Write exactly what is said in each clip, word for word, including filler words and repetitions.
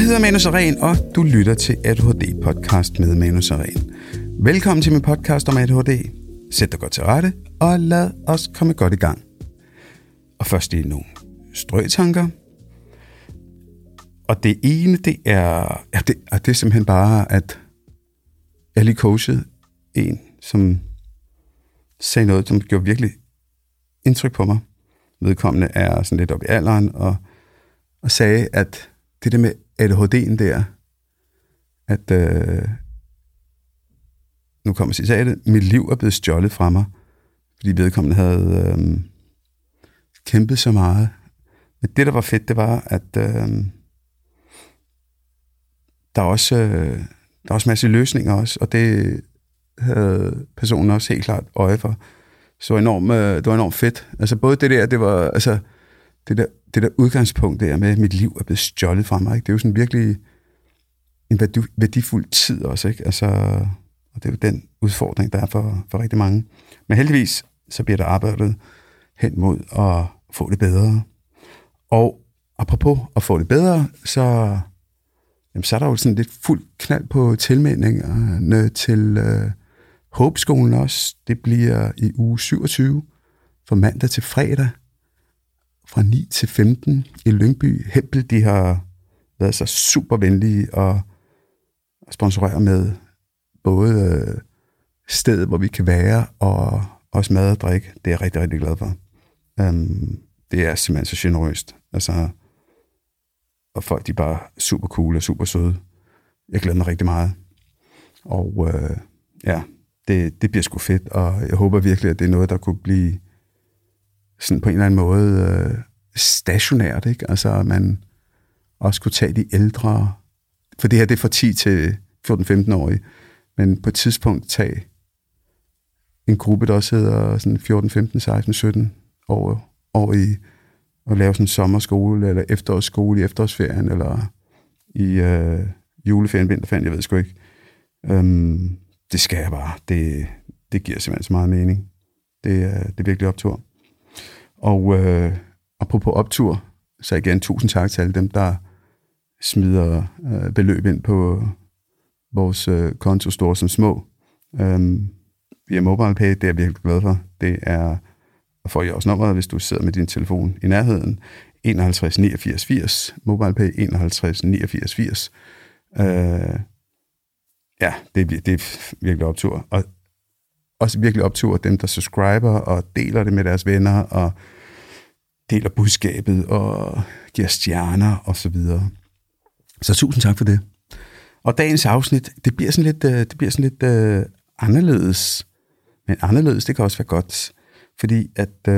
hedder Manu Sareen, og du lytter til A D H D-podcast med Manu Sareen. Velkommen til min podcast om A D H D. Sæt dig godt til rette, og lad os komme godt i gang. Og først lige nogle strøtanker. Og det ene, det er, ja, det, og det er simpelthen bare, at jeg lige coachede en, som sagde noget, som gjorde virkelig indtryk på mig. Vedkommende er sådan lidt oppe i alderen, og, og sagde, at det der med A D H D'en der, at øh, nu kommer jeg til at det, mit liv er blevet stjålet fra mig, fordi vedkommende havde øh, kæmpet så meget. Men det, der var fedt, det var, at øh, der er også øh, der er også masse løsninger også, og det havde personen også helt klart øje for. Så enormt, øh, det var enormt fedt. Altså både det der, det var, altså det der, det der udgangspunkt der med, at mit liv er blevet stjålet fra mig, ikke? Det er jo sådan virkelig en værdifuld tid også, ikke? Altså, og det er jo den udfordring, der er for, for rigtig mange. Men heldigvis, så bliver der arbejdet hen mod at få det bedre. Og apropos at få det bedre, så, jamen, så er der jo sådan lidt fuld knald på tilmeldingerne til øh, Håbskolen også. Det bliver i uge syvogtyve, fra mandag til fredag, fra ni til femten i Lyngby. Hempel, de har været så super venlige og sponsorere med både øh, stedet, hvor vi kan være, og også mad og drik. Det er jeg rigtig, rigtig glad for. Um, det er simpelthen så generøst. Altså, og folk, de er bare super cool og super søde. Jeg glæder mig rigtig meget. Og øh, ja, det, det bliver sgu fedt, og jeg håber virkelig, at det er noget, der kunne blive sådan på en eller anden måde øh, stationært, ikke? Altså, at man også kunne tage de ældre, for det her, det er fra ti til fjorten-femten-årige, men på et tidspunkt tage en gruppe, der også hedder sådan fjorten, femten, seksten, sytten år, år i at lave sådan en sommerskole, eller efterårsskole i efterårsferien, eller i øh, juleferien, vinterferien, jeg ved sgu ikke. Um, det skal jeg bare. Det, det giver simpelthen så meget mening. Det, er, det er virkelig optur. Og øh, apropos optur, så igen tusind tak til alle dem, der smider øh, beløb ind på vores øh, konto, store som små. Um, via MobilePay, det er jeg virkelig glad for. Det er, og får jeg også nummeret, hvis du sidder med din telefon i nærheden, enoghalvtreds niogfirs firs, MobilePay enoghalvtreds niogfirs firs. Uh, ja, det, det er virkelig optur. Og også virkelig optur dem, der subscriber og deler det med deres venner, og deler budskabet og giver stjerner og så videre. Så tusind tak for det. Og dagens afsnit, det bliver sådan lidt, det bliver sådan lidt uh, anderledes. Men anderledes, det kan også være godt. Fordi at uh,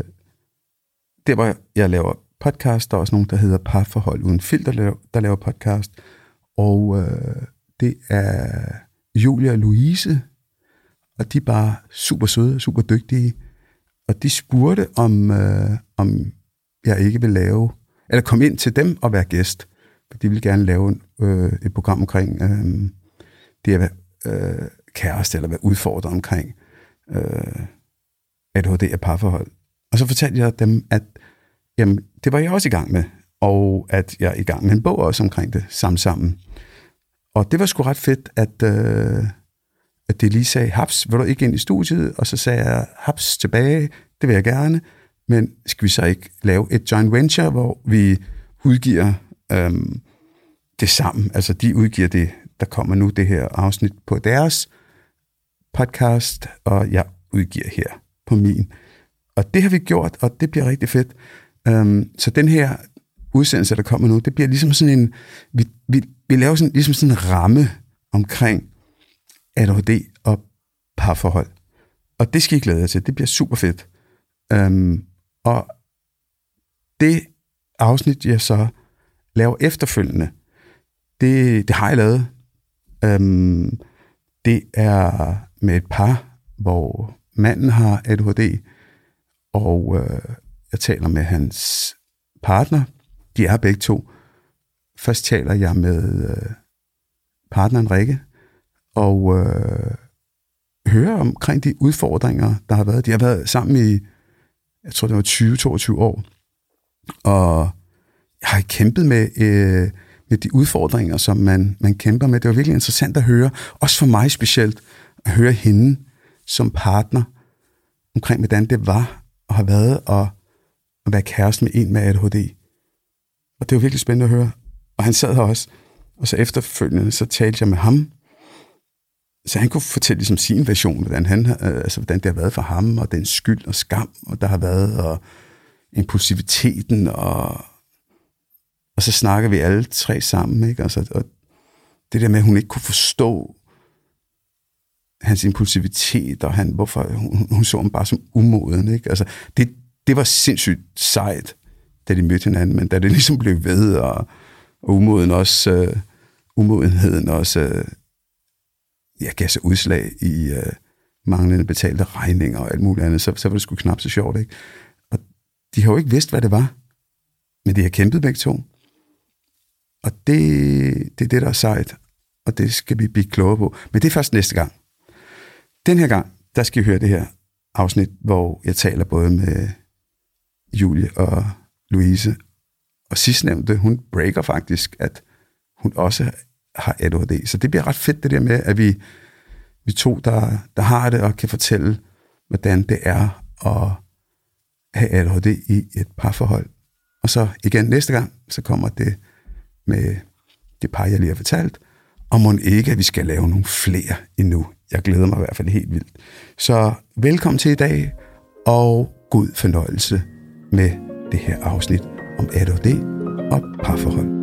der, hvor jeg laver podcast, der er også nogen, der hedder Parforhold Uden Filter, der laver, der laver podcast. Og uh, det er Julia og Louise, og de er bare super søde, super dygtige. Og de spurgte, om, øh, om jeg ikke vil lave, eller komme ind til dem og være gæst. For de vil gerne lave øh, et program omkring øh, det at være øh, kæreste, eller være udfordret omkring øh, A D H D og parforhold. Og så fortalte jeg dem, at jamen, det var jeg også i gang med, og at jeg er i gang med en bog også omkring det, sammen sammen. Og det var sgu ret fedt, at... Øh, at det lige sagde, haps, vil du ikke ind i studiet? Og så sagde jeg, haps, tilbage, det vil jeg gerne, men skal vi så ikke lave et joint venture, hvor vi udgiver øhm, det sammen? Altså, de udgiver det, der kommer nu det her afsnit på deres podcast, og jeg udgiver her på min. Og det har vi gjort, og det bliver rigtig fedt. Øhm, så den her udsendelse, der kommer nu, det bliver ligesom sådan en, vi, vi, vi laver sådan, ligesom sådan en ramme omkring A D H D og parforhold. Og det skal I glæde jer til. Det bliver super fedt. Um, og det afsnit, jeg så laver efterfølgende, det, det har jeg lavet. Um, det er med et par, hvor manden har A D H D, og uh, jeg taler med hans partner. De er begge to. Først taler jeg med uh, partneren Rikke, og øh, høre omkring de udfordringer, der har været. De har været sammen i, jeg tror det var tyve til toogtyve år, og jeg har kæmpet med, øh, med de udfordringer, som man, man kæmper med. Det var virkelig interessant at høre, også for mig specielt, at høre hende som partner omkring, hvordan det var at have været og at være kæreste med en med A D H D. Og det var virkelig spændende at høre. Og han sad her også, og så efterfølgende, så talte jeg med ham, så han kunne fortælle ligesom sin version, hvordan, han, altså, hvordan det har været for ham, og den skyld og skam, og der har været, og impulsiviteten, og, og så snakker vi alle tre sammen, ikke? Altså, og det der med, at hun ikke kunne forstå hans impulsivitet, og han, hvorfor hun, hun så ham bare som umoden, ikke? Altså, det, det var sindssygt sejt, da de mødte hinanden, men da det ligesom blev ved, og, og umoden også, øh, umodenheden også, øh, ja, gav sig udslag i øh, manglende betalte regninger og alt muligt andet, så, så var det sgu knap så sjovt, ikke? Og de har jo ikke vidst, hvad det var, men de har kæmpet begge to. Og det, det er det, der er sejt, og det skal vi blive klogere på. Men det er først næste gang. Den her gang, der skal I høre det her afsnit, hvor jeg taler både med Julie og Louise, og sidstnævnte, hun breaker faktisk, at hun også har A D H D. Så det bliver ret fedt, det der med, at vi, vi to, der, der har det, og kan fortælle, hvordan det er at have A D H D i et parforhold. Og så igen næste gang, så kommer det med det par, jeg lige har fortalt, og må ikke, at vi skal lave nogle flere endnu. Jeg glæder mig i hvert fald helt vildt. Så velkommen til i dag, og god fornøjelse med det her afsnit om A D H D og parforhold.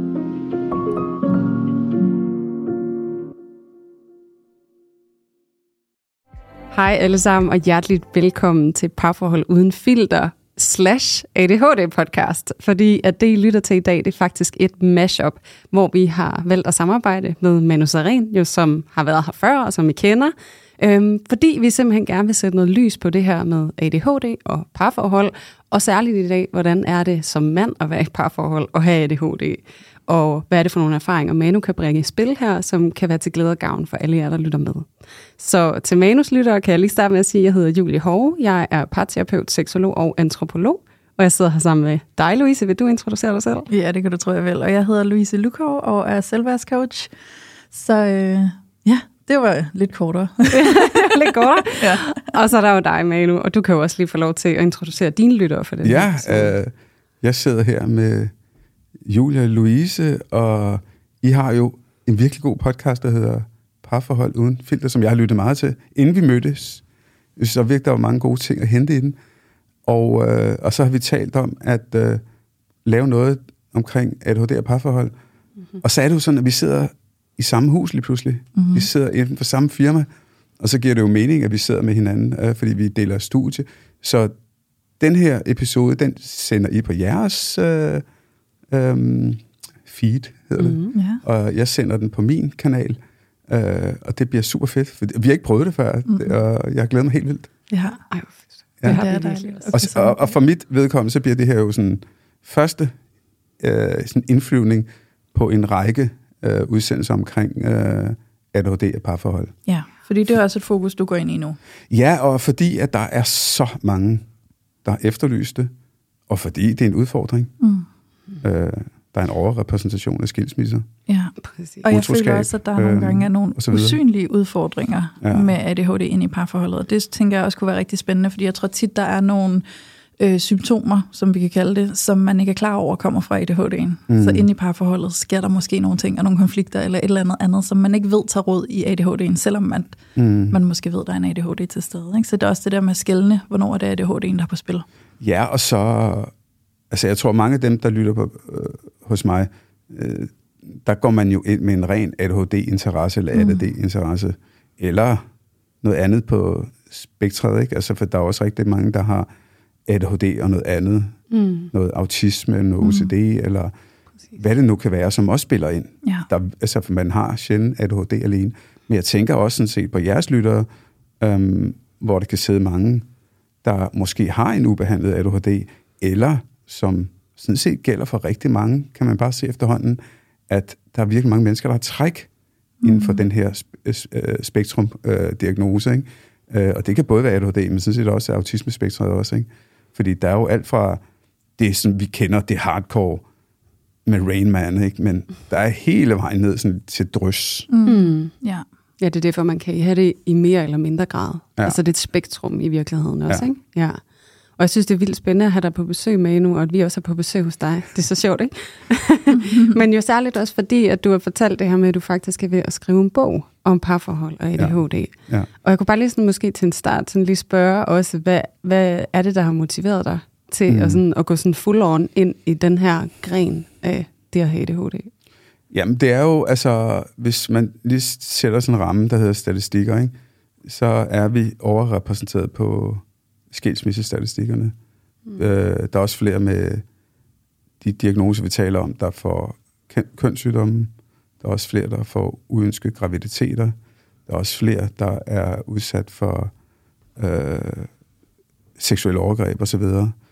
Hej alle sammen, og hjerteligt velkommen til Parforhold Uden Filter slash A D H D podcast, fordi at det, I lytter til i dag, det er faktisk et mashup, hvor vi har valgt at samarbejde med Manu Sareen, jo, som har været her før, og som I kender, øhm, fordi vi simpelthen gerne vil sætte noget lys på det her med A D H D og parforhold, og særligt i dag, hvordan er det som mand at være i et parforhold og have A D H D, og hvad er det for nogle erfaringer, Manu kan bringe i spil her, som kan være til glæde og gavn for alle jer, der lytter med. Så til Manus lyttere kan jeg lige starte med at sige, at jeg hedder Julie Hove. Jeg er parterapeut, seksolog og antropolog, og jeg sidder her sammen med dig, Louise. Vil du introducere dig selv? Ja, det kan du tro, jeg vil. Og jeg hedder Louise Lukov og er selvværdscoach. Så øh, ja, det var lidt kortere. lidt kortere? Ja. Og så er der jo dig, Manu, og du kan jo også lige få lov til at introducere dine lyttere for det. Ja, øh, jeg sidder her med Julia og Louise, og I har jo en virkelig god podcast, der hedder Parforhold Uden Filter, som jeg har lyttet meget til, inden vi mødtes. Så virkelig, der var mange gode ting at hente i den. Og, øh, og så har vi talt om at øh, lave noget omkring A D H D og parforhold. Mm-hmm. Og så er det jo sådan, at vi sidder i samme hus lige pludselig. Mm-hmm. Vi sidder inden for samme firma, og så giver det jo mening, at vi sidder med hinanden, øh, fordi vi deler studie. Så den her episode, den sender I på jeres øh, øh, feed, hedder det. Mm-hmm. Ja. Og jeg sender den på min kanal. Uh, og det bliver super fedt, for vi har ikke prøvet det før, mm-hmm. og jeg glæder mig helt vildt. Ja, Ej, hvor fedt. Ja, det, det er dejligt. Og, og, og for mit vedkommende, så bliver det her jo sådan første uh, sådan indflyvning på en række uh, udsendelser omkring uh, A D H D og parforhold. Ja, fordi det er også et fokus, du går ind i nu. Ja, og fordi at der er så mange, der har efterlyst det, og fordi det er en udfordring. Mm. Uh, Der er en overrepræsentation af skilsmisser. Ja, præcis. Og jeg føler også, at der er nogle gange er nogle usynlige udfordringer ja. med A D H D ind i parforholdet. Og det tænker jeg også kunne være rigtig spændende, fordi jeg tror tit, der er nogle øh, symptomer, som vi kan kalde det, som man ikke er klar over kommer fra A D H D'en. Mm. Så inde i parforholdet sker der måske nogle ting, og nogle konflikter, eller et eller andet andet, som man ikke ved tager råd i A D H D'en, selvom man, mm. man måske ved, der er en A D H D til stede. Ikke? Så det er også det der med at skelne, hvornår er det A D H D'en, der er på spil. Ja, og så... Altså, jeg tror, mange af dem, der lytter på, øh, hos mig, øh, der går man jo ind med en ren A D H D-interesse, eller A D D interesse, eller noget andet på spektret, ikke? Altså, for der er også rigtig mange, der har A D H D og noget andet. Mm. Noget autisme, noget O C D, mm. eller præcis. Hvad det nu kan være, som også spiller ind. Ja. Der, altså, for man har sjældent A D H D alene. Men jeg tænker også sådan set på jeres lyttere, øhm, hvor der kan sidde mange, der måske har en ubehandlet A D H D, eller som sådan set gælder for rigtig mange, kan man bare se efterhånden, at der er virkelig mange mennesker, der har træk mm. inden for den her spektrum-diagnose. Øh, øh, og det kan både være A D H D, men sådan set også autisme-spektret også. Ikke? Fordi der er jo alt fra det, som vi kender, det hardcore med Rain Man, ikke? Men der er hele vejen ned sådan, til drys. Mm. Ja. Ja, det er derfor, man kan have det i mere eller mindre grad. Ja. Altså det er et spektrum i virkeligheden også, ja. Ikke? Ja. Og jeg synes, det er vildt spændende at have dig på besøg med nu, og at vi også er på besøg hos dig. Det er så sjovt, ikke? Men jo særligt også fordi, at du har fortalt det her med, at du faktisk er ved at skrive en bog om parforhold og A D H D. Ja. Ja. Og jeg kunne bare lige sådan, måske til en start sådan lige spørge også, hvad, hvad er det, der har motiveret dig til mm. at, sådan, at gå sådan full on ind i den her gren af det her A D H D? Jamen, det er jo, altså, hvis man lige sætter sådan en ramme, der hedder statistikker, ikke? Så er vi overrepræsenteret på skilsmissestatistikkerne. Mm. Øh, der er også flere med de diagnoser, vi taler om, der får kønssygdomme. Der er også flere, der får uønskede graviditeter. Der er også flere, der er udsat for øh, seksuelle overgreb osv.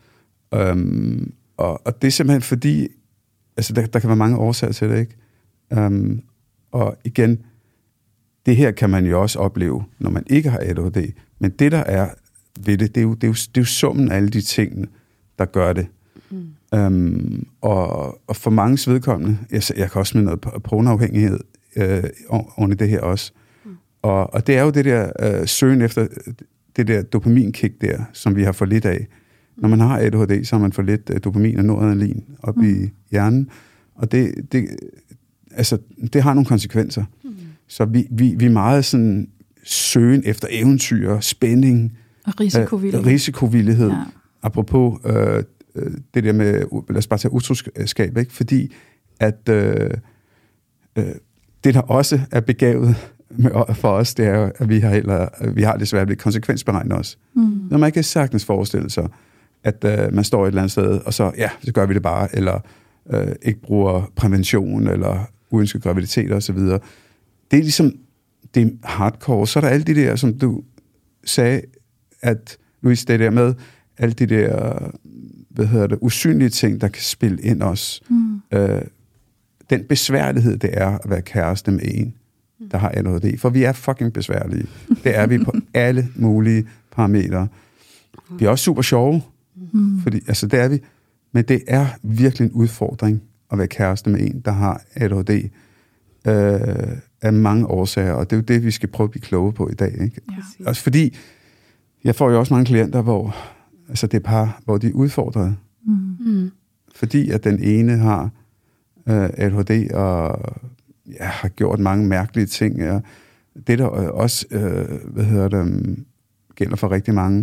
Um, og, og det er simpelthen fordi, altså der, der kan være mange årsager til det, ikke? Um, og igen, det her kan man jo også opleve, når man ikke har A D H D. Men det, der er ved det, det er jo, det er jo, det er jo summen af alle de ting, der gør det. Mm. Um, og, og for manges vedkommende, jeg, jeg kan også med noget pornoafhængighed øh, oven i det her også. Mm. Og, og det er jo det der øh, søgen efter det der dopaminkick der, som vi har for lidt af. Når man har A D H D, så har man for lidt øh, dopamin og noradrenalin op mm. i hjernen. Og det, det, altså, det har nogle konsekvenser. Mm. Så vi, vi, vi er meget sådan søgen efter eventyr, spænding, og risikovillighed. Øh, risikovillighed. Ja. Apropos øh, det der med, lad os bare tage utroskab, ikke? Fordi at øh, øh, det, der også er begavet med, for os, det er jo, at vi har, heller, vi har det svært ved konsekvensberegne os. Mm. Når man kan sagtens forestille sig, at øh, man står et eller andet sted, og så, ja, så gør vi det bare, eller øh, ikke bruger prævention, eller uønsket graviditet og så videre. Det er ligesom, det er hardcore. Så er der alle de der, som du sagde, at Louise, det der med, alle de der, hvad hedder det, usynlige ting, der kan spille ind os. Mm. Øh, den besværlighed, det er at være kæreste med en, der har A D H D. For vi er fucking besværlige. Det er vi på alle mulige parametre. Vi er også super sjove, mm. fordi, altså det er vi, men det er virkelig en udfordring at være kæreste med en, der har A D H D, øh, af mange årsager, og det er jo det, vi skal prøve at blive kloge på i dag. Ikke? Ja. Også fordi, jeg får jo også mange klienter, hvor altså det er par, hvor de er udfordret. Mm. Fordi at den ene har øh, A D H D og ja, har gjort mange mærkelige ting. Ja. Det der også, øh, hvad hedder det, gælder for rigtig mange,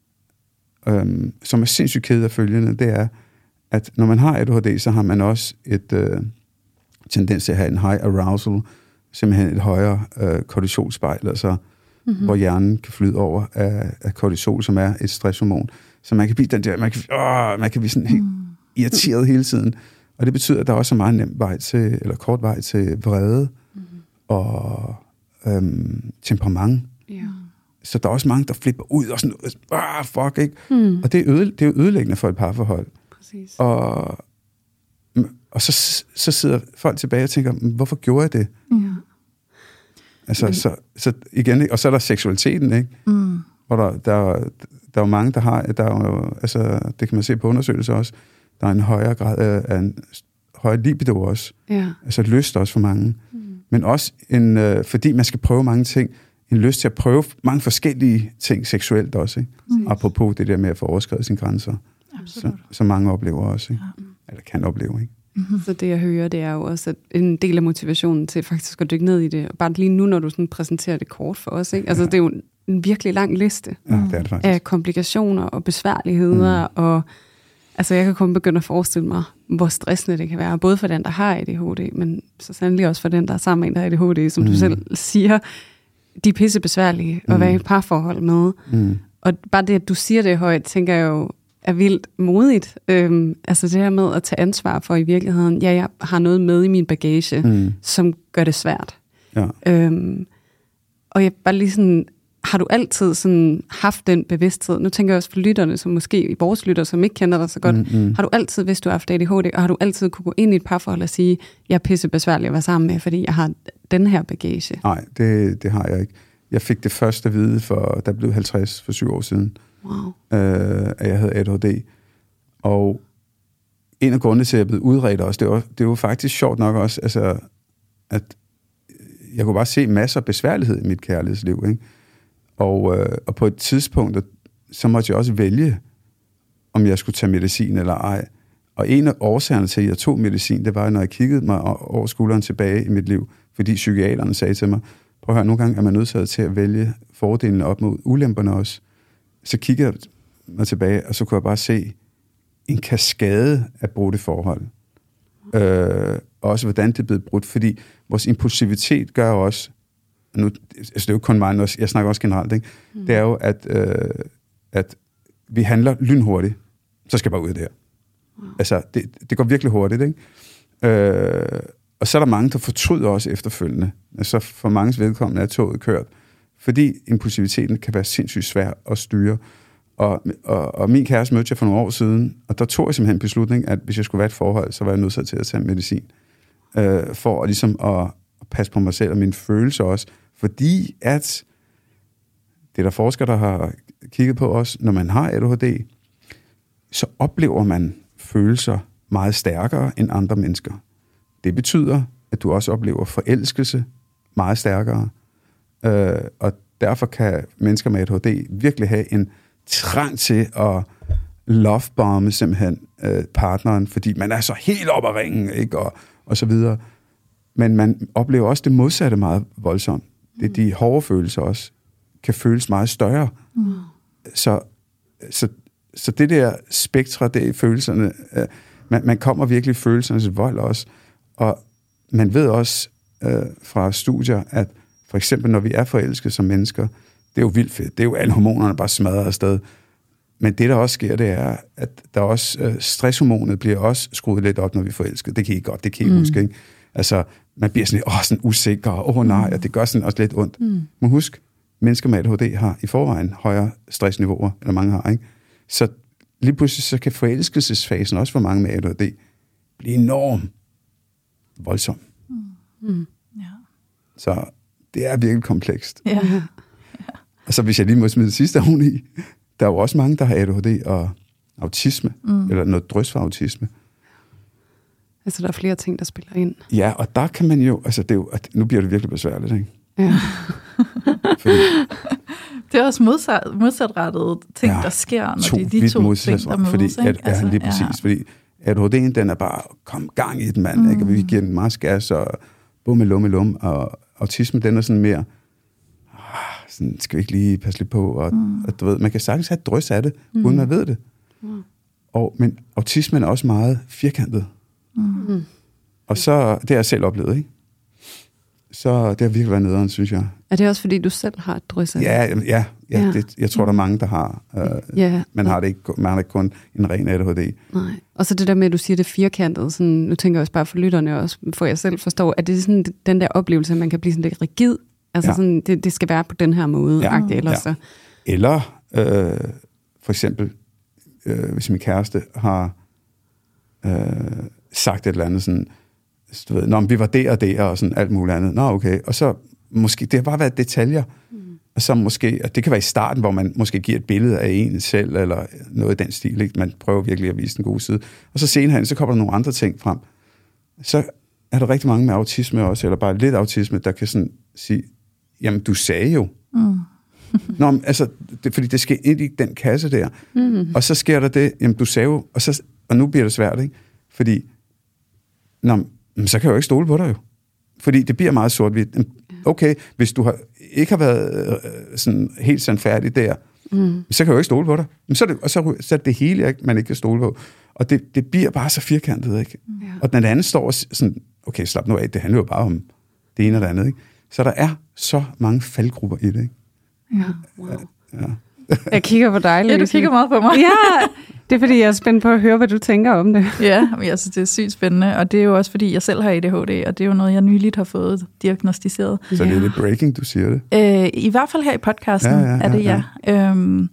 øh, som er sindssygt ked af følgende, det er, at når man har A D H D, så har man også et øh, tendens til at have en high arousal, simpelthen et højere øh, kortisolspejl, altså mm-hmm. hvor hjernen kan flyde over af, af kortisol, som er et stresshormon. Så man kan blive den der, man kan, åh, man kan blive sådan helt irriteret hele tiden. Og det betyder, at der også er meget nem vej til, eller kort vej til vrede mm-hmm. og øhm, temperament. Yeah. Så der er også mange, der flipper ud og sådan, ah, fuck, ikke? Mm. Og det er, øde, det er jo ødelæggende for et parforhold. Præcis. Og, og så, så sidder folk tilbage og tænker, hvorfor gjorde jeg det? Mm. Altså, mm. så, så igen, og så er der seksualiteten, ikke? Mm. Hvor der, der, der er jo mange, der har, der er jo, altså, det kan man se på undersøgelser også, der er en højere grad af en højere libido også. Ja. Altså lyst også for mange. Mm. Men også, en, øh, fordi man skal prøve mange ting, en lyst til at prøve mange forskellige ting seksuelt også, ikke? Mm. Apropos det der med at få overskredet sine grænser. Så, så mange oplever også, ikke? Ja. Eller kan opleve, ikke? Mm-hmm. Så det, jeg hører, det er jo også at en del af motivationen til faktisk at dykke ned i det. Bare lige nu, når du sådan præsenterer det kort for os, ikke? Altså, ja. Det er jo en virkelig lang liste ja, det er det faktisk. Af komplikationer og besværligheder, mm. og altså, jeg kan kun begynde at forestille mig, hvor stressende det kan være, både for den, der har A D H D, men så sandelig også for den, der er sammen med en, der har A D H D, som mm. du selv siger, de er pisse besværlige at mm. være i et parforhold med. Mm. Og bare det, at du siger det højt, tænker jeg jo, er vildt modigt. Øhm, altså det her med at tage ansvar for i virkeligheden, ja, jeg har noget med i min bagage, mm. som gør det svært. Ja. Øhm, og jeg bare lige sådan, har du altid sådan haft den bevidsthed? Nu tænker jeg også for lytterne, som måske i vores lytter, som ikke kender dig så godt. Mm, mm. Har du altid, hvis du har haft A D H D, og har du altid kunne gå ind i et parforhold og sige, jeg er pisse besværlig at være sammen med, fordi jeg har den her bagage? Nej, det, det har jeg ikke. Jeg fik det første at vide, for der blev halvtreds for syv år siden, wow. øh, at jeg havde A D H D. Og en af grundene til, at jeg er blevet udredt også, det var, det var faktisk sjovt nok også, altså, at jeg kunne bare se masser af besværlighed i mit kærlighedsliv, ikke? Og, øh, og på et tidspunkt, så måtte jeg også vælge, om jeg skulle tage medicin eller ej. Og en af årsagerne til, at jeg tog medicin, det var, når jeg kiggede mig over skulderen tilbage i mit liv, fordi psykiaterne sagde til mig, prøv at høre, nogle gange er man nødt til at vælge fordelene op mod ulemperne også. Så kiggede jeg mig tilbage, og så kunne jeg bare se en kaskade af brudte forhold. Øh, og også, hvordan det er blevet brudt, fordi vores impulsivitet gør også, nu, altså det er jo kun mig, jeg snakker også generelt, ikke? Mm. Det er jo, at, øh, at vi handler lynhurtigt, så skal jeg bare ud af det her. Mm. Altså, det, det går virkelig hurtigt, ikke? Øh, og så er der mange, der fortryder også efterfølgende. Altså, for manges vedkommende er toget kørt, fordi impulsiviteten kan være sindssygt svær at styre. Og, og, og min kæreste mødte jeg for nogle år siden, og der tog jeg simpelthen en beslutning, at hvis jeg skulle være et forhold, så var jeg nødt til at tage medicin. Øh, for at, ligesom at, at passe på mig selv og mine følelser også. Fordi at, det er der forskere, der har kigget på også, når man har A D H D, så oplever man følelser meget stærkere end andre mennesker. Det betyder, at du også oplever forelskelse meget stærkere. Øh, og derfor kan mennesker med A D H D virkelig have en trang til at lovebombe simpelthen øh, partneren, fordi man er så helt op ad ringen, ikke? Og, og så videre. Men man oplever også det modsatte meget voldsomt. Det er de hårde følelser også, kan føles meget større. Mm. Så, så, så det der spektre, det er følelserne, øh, man, man kommer virkelig i følelsernes vold også, og man ved også øh, fra studier, at for eksempel når vi er forelskede som mennesker, det er jo vildt fedt, det er jo alle hormonerne bare smadret afsted, men det der også sker, det er, at der også, øh, stresshormonet bliver også skruet lidt op, når vi er forelskede. Det kan I godt, det kan I mm. huske, ikke? Altså, man bliver sådan lidt, åh, sådan usikker, åh oh, nej, og det gør sådan også lidt ondt. Mm. Men husk, mennesker med A D H D har i forvejen højere stressniveauer, eller mange har, ikke? Så lige pludselig, så kan forelskelsesfasen også for mange med A D H D blive enormt voldsom. Mm. Mm. Ja. Så det er virkelig komplekst. Ja. Ja. Og så hvis jeg lige må smide det sidste oven i, der er jo også mange, der har A D H D og autisme, mm. eller noget drøs for autisme. Altså, der er flere ting, der spiller ind. Ja, og der kan man jo, altså det er jo, at nu bliver det virkelig besværligt, ikke? Ja. Fordi, det er også modsat, modsatrettede ting, ja, der sker, når to, de, de to ting, der mødes, fordi, ikke? At, ja, altså, lige præcis, ja. Fordi A D H D'en, den er bare, kom gang i den, mand, mm. ikke? Og vi giver den meget gas, og bumme, lumme, lum, og autisme, den er sådan mere, ah, sådan, skal vi ikke lige passe lidt på, og, mm. og du ved, man kan sagtens have et drøs af det, mm. uden man ved det. Mm. Og, men autismen er også meget firkantet. Mm. Og så, det har jeg selv oplevet, ikke? Så det har virkelig været nederen, synes jeg. Er det også, fordi du selv har et drøs af det? Ja, ja, ja, ja. Det, jeg tror, der er mange, der har. Øh, ja. Man har det ikke, man har det ikke kun en ren A D H D. Nej. Og så det der med, at du siger det firkantet, sådan, nu tænker jeg også bare for lytterne også, for jeg selv forstår, at det er sådan den der oplevelse, at man kan blive sådan lidt rigid. Altså ja. Sådan, det, det skal være på den her måde. Ja. Agtigt, eller, ja. Så. Eller øh, for eksempel, øh, hvis min kæreste har øh, sagt et eller andet sådan, du ved, nå, vi var der og der, og sådan alt muligt andet. Nå, okay. Og så måske, det har bare været detaljer. Mm. Og så måske, og det kan være i starten, hvor man måske giver et billede af en selv, eller noget i den stil, ikke? Man prøver virkelig at vise den gode side. Og så senere hen, så kommer der nogle andre ting frem. Så er der rigtig mange med autisme også, eller bare lidt autisme, der kan sådan sige, jamen, du sagde jo. Mm. Nå, men, altså, det, fordi det skal ind i den kasse der. Mm. Og så sker der det, jamen, du sagde jo, og, så, og nu bliver det svært, ikke? Fordi, nå, så kan jeg jo ikke stole på dig jo. Fordi det bliver meget sort-hvidt. Okay, hvis du har, ikke har været øh, sådan helt sandfærdig der, mm. så kan jeg jo ikke stole på dig. Men så er det, og så, så er det hele, ikke, man ikke kan stole på. Og det, det bliver bare så firkantet, ikke? Ja. Og den anden står sådan, okay, slap nu af, det handler jo bare om det ene eller andet, ikke? Så der er så mange faldgrupper i det, ikke? Ja, wow. Ja. Jeg kigger på dig, Louise. Ja, du kigger meget på mig. Ja, det er fordi, jeg er spændt på at høre, hvad du tænker om det. Ja, men jeg synes, det er sygt spændende, og det er jo også, fordi jeg selv har A D H D, og det er jo noget, jeg nyligt har fået diagnosticeret. Så det er lidt breaking, du siger det? Øh, I hvert fald her i podcasten ja, ja, ja, er det, ja. ja. Øhm,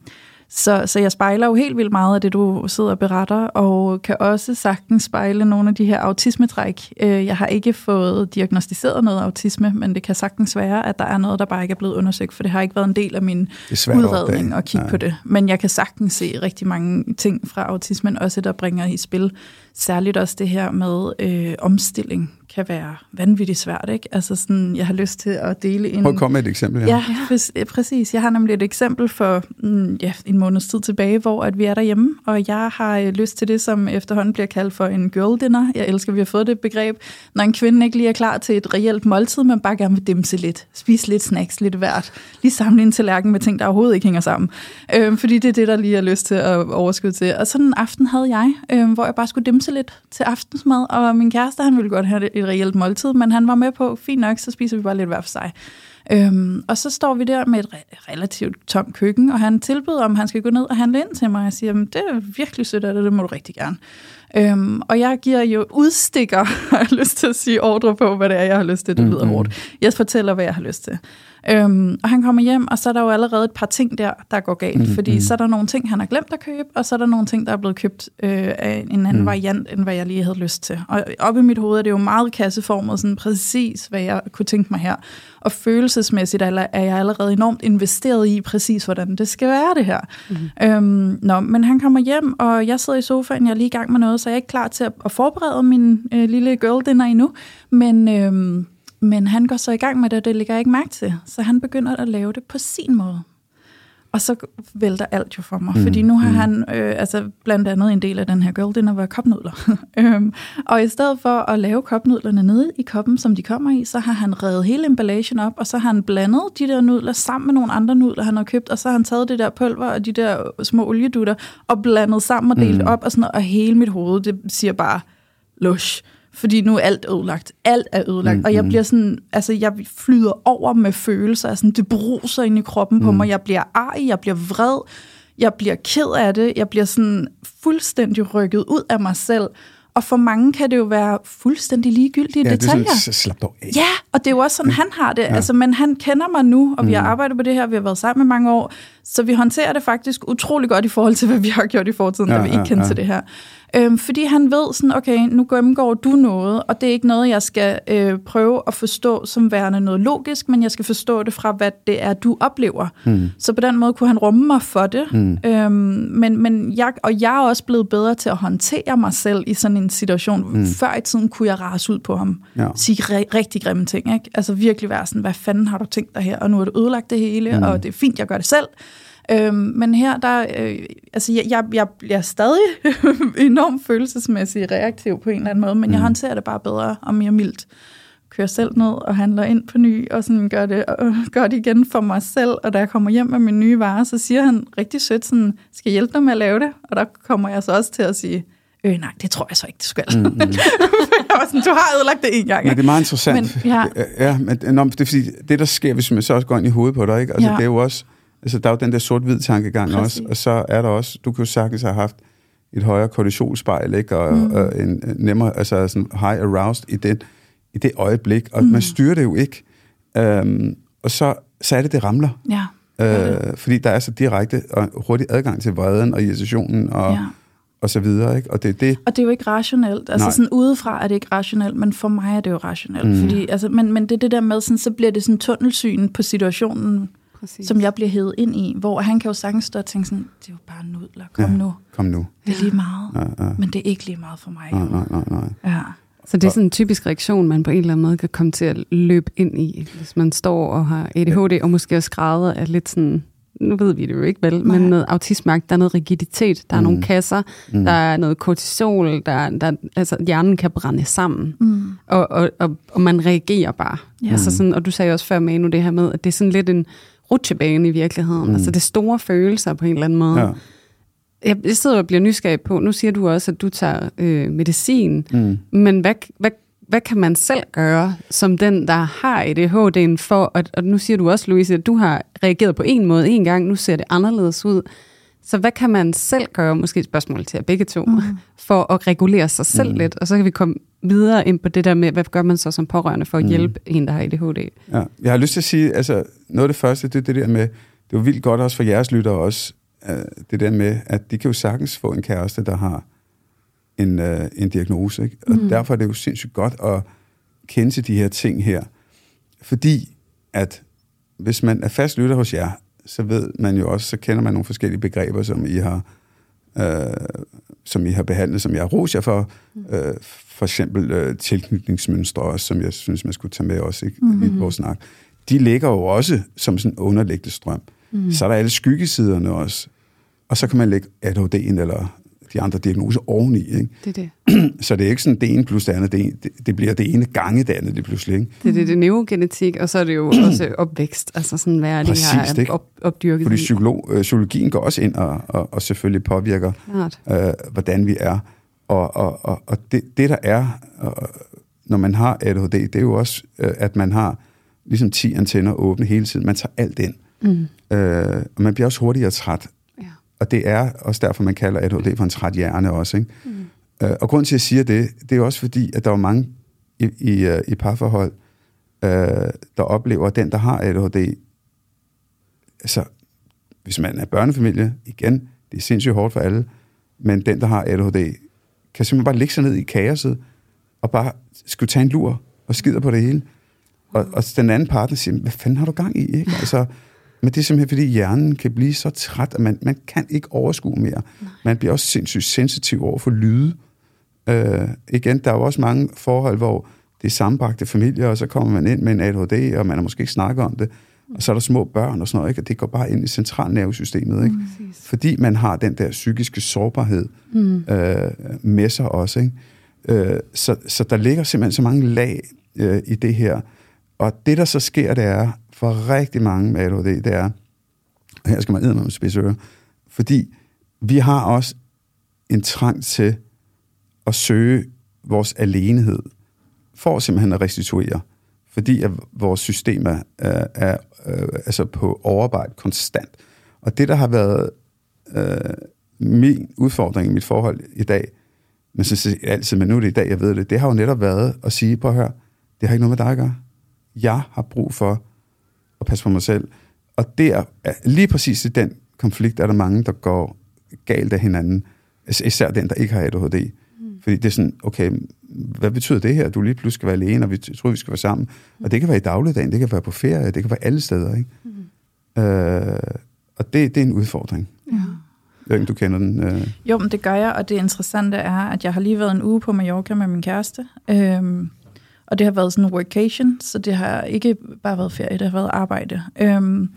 Så, så jeg spejler jo helt vildt meget af det, du sidder og beretter, og kan også sagtens spejle nogle af de her autismetræk. Jeg har ikke fået diagnostiseret noget autisme, men det kan sagtens være, at der er noget, der bare ikke er blevet undersøgt, for det har ikke været en del af min udredning at kigge ja. på det. Men jeg kan sagtens se rigtig mange ting fra autismen, også der bringer i spil. Særligt også det her med øh, omstilling kan være vanvittigt svært, ikke? Altså sådan, jeg har lyst til at dele en... Prøv at komme med et eksempel. Ja, ja præcis. Jeg har nemlig et eksempel for mm, ja, en måneds tid tilbage, hvor at vi er derhjemme, og jeg har lyst til det, som efterhånden bliver kaldt for en girl dinner. Jeg elsker, at vi har fået det begreb. Når en kvinde ikke lige er klar til et reelt måltid, men bare gerne vil dimse lidt, spise lidt snacks, lidt hvert, lige samle en tallerken med ting, der overhovedet ikke hænger sammen. Øhm, fordi det er det, der lige er lyst til at overskud til. Og sådan en aften havde jeg, øhm, hvor jeg bare skulle dimse lidt til aftensmad, og min kæreste, han ville godt have et reelt måltid, men han var med på, fint nok, så spiser vi bare lidt hver for sig. Øhm, og så står vi der med et re- relativt tomt køkken, og han tilbyder, om han skal gå ned og handle ind til mig. Jeg siger, det er virkelig sødt af det, det må du rigtig gerne. Øhm, og jeg giver jo udstikker, har jeg lyst til at sige, ordre på, hvad det er, jeg har lyst til. Det lyder hårdt. Jeg fortæller, hvad jeg har lyst til. Øhm, og han kommer hjem, og så er der jo allerede et par ting der, der går galt. Mm, fordi mm. så er der nogle ting, han har glemt at købe, og så er der nogle ting, der er blevet købt øh, af en anden mm. variant, end hvad jeg lige havde lyst til. Og oppe i mit hoved er det jo meget kasseformet, sådan præcis, hvad jeg kunne tænke mig her. Og følelsesmæssigt er jeg allerede enormt investeret i præcis, hvordan det skal være det her. Mm. Øhm, nå, men han kommer hjem, og jeg sidder i sofaen, jeg er lige i gang med noget, så jeg er ikke klar til at, at forberede min øh, lille girl dinner endnu. Men... Øh, Men han går så i gang med det, og det lægger jeg ikke mærke til. Så han begynder at lave det på sin måde. Og så vælter alt jo for mig. Mm, fordi nu har mm. han øh, altså blandt andet en del af den her girl dinner var kopnudler. øhm, og i stedet for at lave kopnudlerne nede i koppen, som de kommer i, så har han revet hele emballagen op, og så har han blandet de der nudler sammen med nogle andre nudler, han har købt, og så har han taget det der pulver og de der små oliedutter og blandet sammen og delt mm. op, og sådan noget, og hele mit hoved, det siger bare, lush. Fordi nu er alt ødelagt. Alt er ødelagt. Mm, og jeg bliver sådan, altså jeg flyder over med følelser. Sådan, det bruser ind i kroppen på mm. mig. Jeg bliver arg, jeg bliver vred, jeg bliver ked af det. Jeg bliver sådan fuldstændig rykket ud af mig selv. Og for mange kan det jo være fuldstændig ligegyldige ja, detaljer. Det er sådan, slap dog af. Ja, og det er jo også sådan, han har det. Ja. Altså, men han kender mig nu, og vi har arbejdet på det her, vi har været sammen i mange år, så vi håndterer det faktisk utrolig godt i forhold til, hvad vi har gjort i fortiden, ja, da vi ikke kendte ja, ja. til det her. Øhm, fordi han ved sådan, okay, nu gennemgår du noget, og det er ikke noget, jeg skal øh, prøve at forstå som værende noget logisk, men jeg skal forstå det fra, hvad det er, du oplever. Mm. Så på den måde kunne han rumme mig for det. Mm. Øhm, men, men jeg, og jeg er også blevet bedre til at håndtere mig selv i sådan en situation. Mm. Før i tiden kunne jeg rase ud på ham. Ja. Sige re- rigtig grimme ting, ikke? Altså virkelig være sådan, hvad fanden har du tænkt dig her? Og nu er du ødelagt det hele, mm. og det er fint, jeg gør det selv. Øhm, men her, der, øh, altså jeg, jeg, jeg bliver stadig enormt følelsesmæssigt reaktiv på en eller anden måde, men mm. jeg håndterer det bare bedre og mere mildt. Kører selv ned og handler ind på ny, og sådan gør det, øh, gør det igen for mig selv, og da jeg kommer hjem med min nye varer, så siger han rigtig sødt sådan, skal jeg hjælpe dig med at lave det? Og der kommer jeg så også til at sige, øh nej, det tror jeg så ikke, du skal. Mm, mm. Jeg var sådan, du har ødelagt det en gang. Men det er meget interessant. Men, ja. Ja, men nå, det er fordi, det der sker, hvis man så også går ind i hovedet på dig, ikke? Altså ja. det er jo også, altså, der er jo den der sort-hvid tankegang også, og så er der også, du kan jo sagtens have haft et højere kortisolspejl, ikke? Og, mm. og en nemmere, altså sådan high aroused i, den, i det øjeblik, og mm. man styrer det jo ikke. Øhm, og så, så er det, det ramler. Ja. Øh, fordi der er så direkte og hurtig adgang til vreden og irritationen og, ja. og så videre, ikke? Og det er det. Og det er jo ikke rationelt. Altså Nej. sådan udefra er det ikke rationelt, men for mig er det jo rationelt. Mm. Fordi, altså, men, men det er det der med, sådan, så bliver det sådan tunnelsyn på situationen, Præcis. som jeg bliver hævet ind i, hvor han kan jo sagtens stå og tænke sådan, det er jo bare nudler, kom ja, nu. Kom nu. Det er lige meget, ja, ja. men det er ikke lige meget for mig. Nej, nej, nej, nej. Ja. Så det er sådan en typisk reaktion, man på en eller anden måde kan komme til at løbe ind i, hvis man står og har A D H D, og måske også græder af lidt sådan, nu ved vi det jo ikke vel, Nej. men noget autisme, der er noget rigiditet, der er mm. nogle kasser, mm. der er noget kortisol, der, der altså hjernen kan brænde sammen, mm. og, og, og, og man reagerer bare. Ja. Altså sådan, og du sagde også før, Manu, det her med, at det er sådan lidt en rutsjebane i virkeligheden. Mm. Altså det er store følelser på en eller anden måde. Ja. Jeg, jeg sidder og bliver nysgerrig på, nu siger du også, at du tager øh, medicin, mm. men hvad, hvad, hvad kan man selv gøre, som den, der har A D H D'en for, og, og nu siger du også, Louise, at du har reageret på en måde en gang, nu ser det anderledes ud. Så hvad kan man selv gøre, måske et spørgsmål til jer begge to, mm. for at regulere sig selv mm. lidt, og så kan vi komme videre ind på det der med, hvad gør man så som pårørende for at mm. hjælpe en, der har A D H D? Ja, jeg har lyst til at sige, altså noget af det første, det er det der med, det er jo vildt godt også for jeres lyttere også, øh, det der med, at de kan jo sagtens få en kæreste, der har en, øh, en diagnose, ikke? Og mm. derfor er det jo sindssygt godt at kende til de her ting her. Fordi at hvis man er fast lytter hos jer, så ved man jo også, så kender man nogle forskellige begreber, som I har, øh, som I har behandlet, som jeg har ros jer for. Mm. Øh, for eksempel øh, tilknytningsmønstre også, som jeg synes, man skulle tage med også ikke, mm-hmm. i vores snak. De ligger jo også som sådan en underliggende strøm. Mm. Så er der alle skyggesiderne også. Og så kan man lægge A D H D'en eller de andre diagnoser oveni. Ikke? Det er det. Så det er ikke sådan det ene plus det andet. Det, ene, det, det bliver det ene gange det andet, det pludselig. Ikke? Det er det, det er neurogenetik, og så er det jo også opvækst. Altså sådan, hvad er det her op, opdyrket? Fordi psykolog, øh, psykologien går også ind og, og, og selvfølgelig påvirker, øh, hvordan vi er. Og, og, og, og det, det, der er, og, når man har A D H D, det er jo også, øh, at man har ligesom ti antenner åbne hele tiden. Man tager alt ind. Mm. Øh, og man bliver også hurtigere træt. Ja. Og det er også derfor, man kalder A D H D for en træt hjerne også. Ikke? Mm. Øh, og grunden til, at jeg siger det, det er også fordi, at der er mange i, i, i parforhold, øh, der oplever, at den, der har A D H D, altså, hvis man er børnefamilie, igen, det er sindssygt hårdt for alle, men den, der har A D H D, kan simpelthen bare ligge sig ned i kaoset, og bare skulle tage en lur, og skider på det hele. Og, og den anden partner siger, hvad fanden har du gang i? Ikke? Altså, men det er simpelthen, fordi hjernen kan blive så træt, at man, man kan ikke overskue mere. Nej. Man bliver også sindssygt sensitiv over for lyde. Øh, igen, der er jo også mange forhold, hvor det er sammenbragte familier, og så kommer man ind med en A D H D, og man har måske ikke snakket om det, og så er der små børn og sådan noget, ikke? Og det går bare ind i centralnervesystemet, ikke? Mm, fordi man har den der psykiske sårbarhed mm. øh, med sig også, ikke? Øh, så, så der ligger simpelthen så mange lag øh, i det her. Og det, der så sker, det er, for rigtig mange med A D H D, det er, og her skal man eddermame med spidsøre, fordi vi har også en trang til at søge vores alenehed, for simpelthen at restituere. Fordi at vores system er, er, er øh, altså på overarbejde konstant. Og det, der har været øh, min udfordring i mit forhold i dag, men så altid, men nu er det i dag, jeg ved det, det har jo netop været at sige, prøv at høre, det har ikke noget med dig at gøre. Jeg har brug for at passe på mig selv. Og det er lige præcis i den konflikt, er der mange, der går galt af hinanden. Især den, der ikke har A D H D. Mm. Fordi det er sådan, okay, hvad betyder det her? Du lige pludselig skal være alene, og vi tror, vi skal være sammen. Mm. Og det kan være i dagligdagen, det kan være på ferie, det kan være alle steder. Ikke? Mm. Øh, og det, det er en udfordring. Ja. Jeg ved ikke, du kender den. Øh. Jo, men det gør jeg, og det interessante er, at jeg har lige været en uge på Mallorca med min kæreste. Øhm, og det har været sådan en workation, så det har ikke bare været ferie, det har været arbejde. Øhm,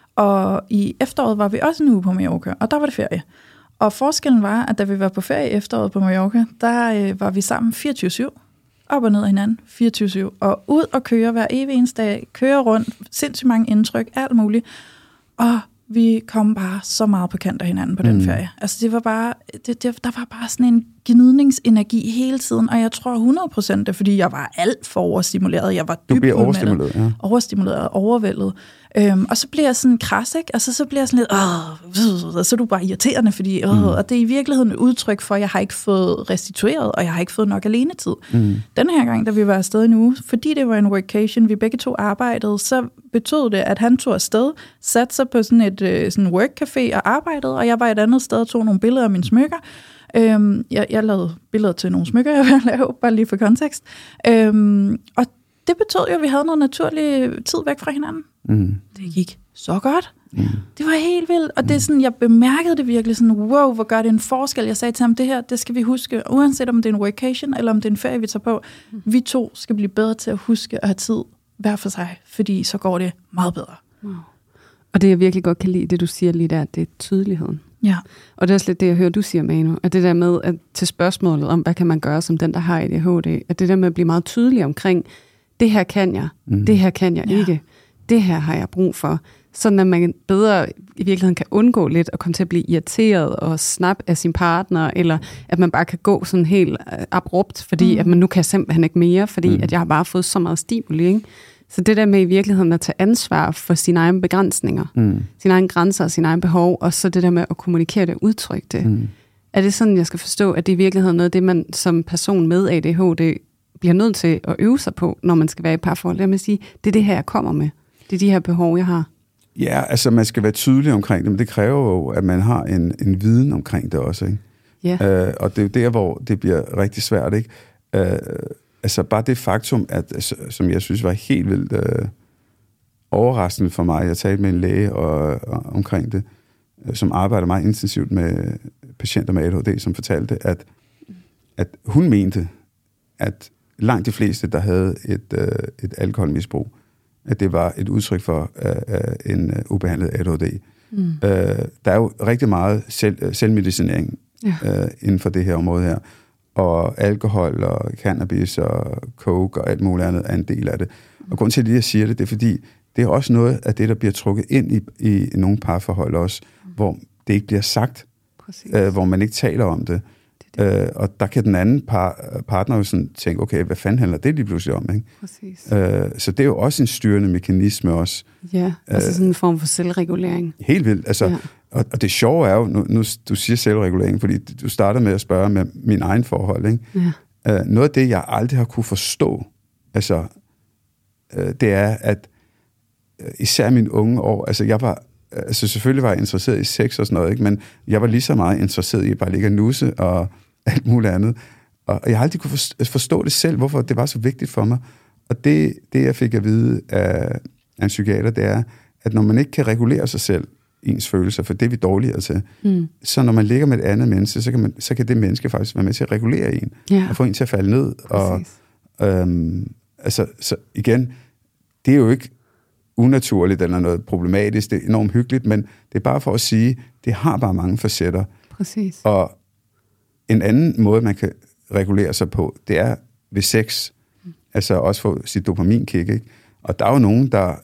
og i efteråret var vi også en uge på Mallorca, og der var det ferie. Og forskellen var, at da vi var på ferie i efteråret på Mallorca, der øh, var vi sammen fireogtyve syv, op og ned af hinanden, fireogtyve syv, og ud og køre hver evig eneste dag, køre rundt, sindssygt mange indtryk, alt muligt. Og vi kom bare så meget på kant af hinanden på den mm. ferie. Altså det var bare, det, det, der var bare sådan en gnidningsenergi hele tiden, og jeg tror hundrede procent det, fordi jeg var alt for overstimuleret. Jeg var dybt Du bliver overstimuleret, ja. Overstimuleret og overvældet. Øhm, og så bliver jeg sådan kras, ikke? Altså så bliver jeg sådan lidt, åh, så er du bare irriterende, fordi, åh, mm. og det er i virkeligheden et udtryk for, at jeg har ikke fået restitueret, og jeg har ikke fået nok alenetid. Mm. Den her gang, da vi var afsted en uge, fordi det var en workation, vi begge to arbejdede, så betød det, at han tog afsted, satte sig på sådan et sådan workcafé og arbejdede, og jeg var et andet sted og tog nogle billeder af mine smykker. Øhm, jeg, jeg lavede billeder til nogle smykker, jeg ville lave, bare lige for kontekst. Øhm, og det betød jo, at vi havde noget naturlig tid væk fra hinanden. Mm. Det gik så godt. Mm. Det var helt vildt. Og det er sådan, jeg bemærkede det virkelig sådan, wow, hvor gør det en forskel. Jeg sagde til ham, det her, det skal vi huske. Uanset om det er en workation, eller om det er en ferie, vi tager på. Mm. Vi to skal blive bedre til at huske at have tid hver for sig. Fordi så går det meget bedre. Wow. Og det, jeg virkelig godt kan lide, det du siger lige der, det er tydeligheden. Ja. Og det er også lidt det, jeg hører, du siger, Manu, at det der med, at til spørgsmålet om, hvad kan man gøre som den, der har A D H D, at det der med at blive meget tydelig omkring, det her kan jeg, mm. det her kan jeg ja. ikke, det her har jeg brug for, sådan at man bedre i virkeligheden kan undgå lidt at komme til at blive irriteret og snap af sin partner, eller at man bare kan gå sådan helt abrupt, fordi mm. at man nu kan simpelthen ikke mere, fordi mm. at jeg har bare fået så meget stimuli, ikke? Så det der med i virkeligheden at tage ansvar for sine egne begrænsninger, mm. sine egne grænser og sine egne behov, og så det der med at kommunikere det og udtrykke det. Mm. Er det sådan, jeg skal forstå, at det i virkeligheden noget af det, man som person med A D H D bliver nødt til at øve sig på, når man skal være i parforhold? Det er at sige, det er det her, jeg kommer med. Det er de her behov, jeg har. Ja, altså man skal være tydelig omkring det, men det kræver jo, at man har en, en viden omkring det også, ikke? Yeah. Øh, og det er jo der, hvor det bliver rigtig svært, ikke? Øh, altså bare det faktum, at, altså, som jeg synes var helt vildt øh, overraskende for mig, jeg talte med en læge og, og, omkring det, øh, som arbejder meget intensivt med patienter med A D H D, som fortalte, at, at hun mente, at langt de fleste, der havde et, øh, et alkoholmisbrug, at det var et udtryk for øh, en uh, ubehandlet A D H D. Mm. Øh, der er jo rigtig meget selv, selvmedicinering ja. øh, inden for det her område her. Og alkohol og cannabis og coke og alt muligt andet er en del af det. Og grunden til, at jeg siger det, det er fordi, det er også noget af det, der bliver trukket ind i, i nogle parforhold også, mm. hvor det ikke bliver sagt, øh, hvor man ikke taler om det. Øh, og der kan den anden par, partner jo sådan tænke, okay, hvad fanden handler det lige pludselig om? Ikke? Præcis. Øh, så det er jo også en styrende mekanisme også. Ja, altså sådan en form for selvregulering. Helt vildt. Altså, ja. og, og det sjove er jo, nu, nu du siger selvregulering, fordi du starter med at spørge med min egen forhold. Ikke? Ja. Øh, noget af det, jeg aldrig har kunne forstå, altså, øh, det er, at øh, især mine unge år, altså jeg var, altså selvfølgelig var jeg interesseret i sex og sådan noget, ikke? Men jeg var lige så meget interesseret i bare ligge og nusse og alt muligt andet. Og jeg har aldrig kunne forstå det selv, hvorfor det var så vigtigt for mig. Og det, det jeg fik at vide af, af en psykiater, det er, at når man ikke kan regulere sig selv, ens følelser, for det er vi dårligere til, mm. så når man ligger med et andet menneske, så kan, man, så kan det menneske faktisk være med til at regulere en, yeah. og få en til at falde ned. Og, øhm, altså, så igen, det er jo ikke unaturligt eller noget problematisk, det er enormt hyggeligt, men det er bare for at sige, det har bare mange facetter. Præcis. Og en anden måde, man kan regulere sig på, det er ved sex. Mm. Altså også få sit dopaminkick, ikke? Og der er jo nogen, der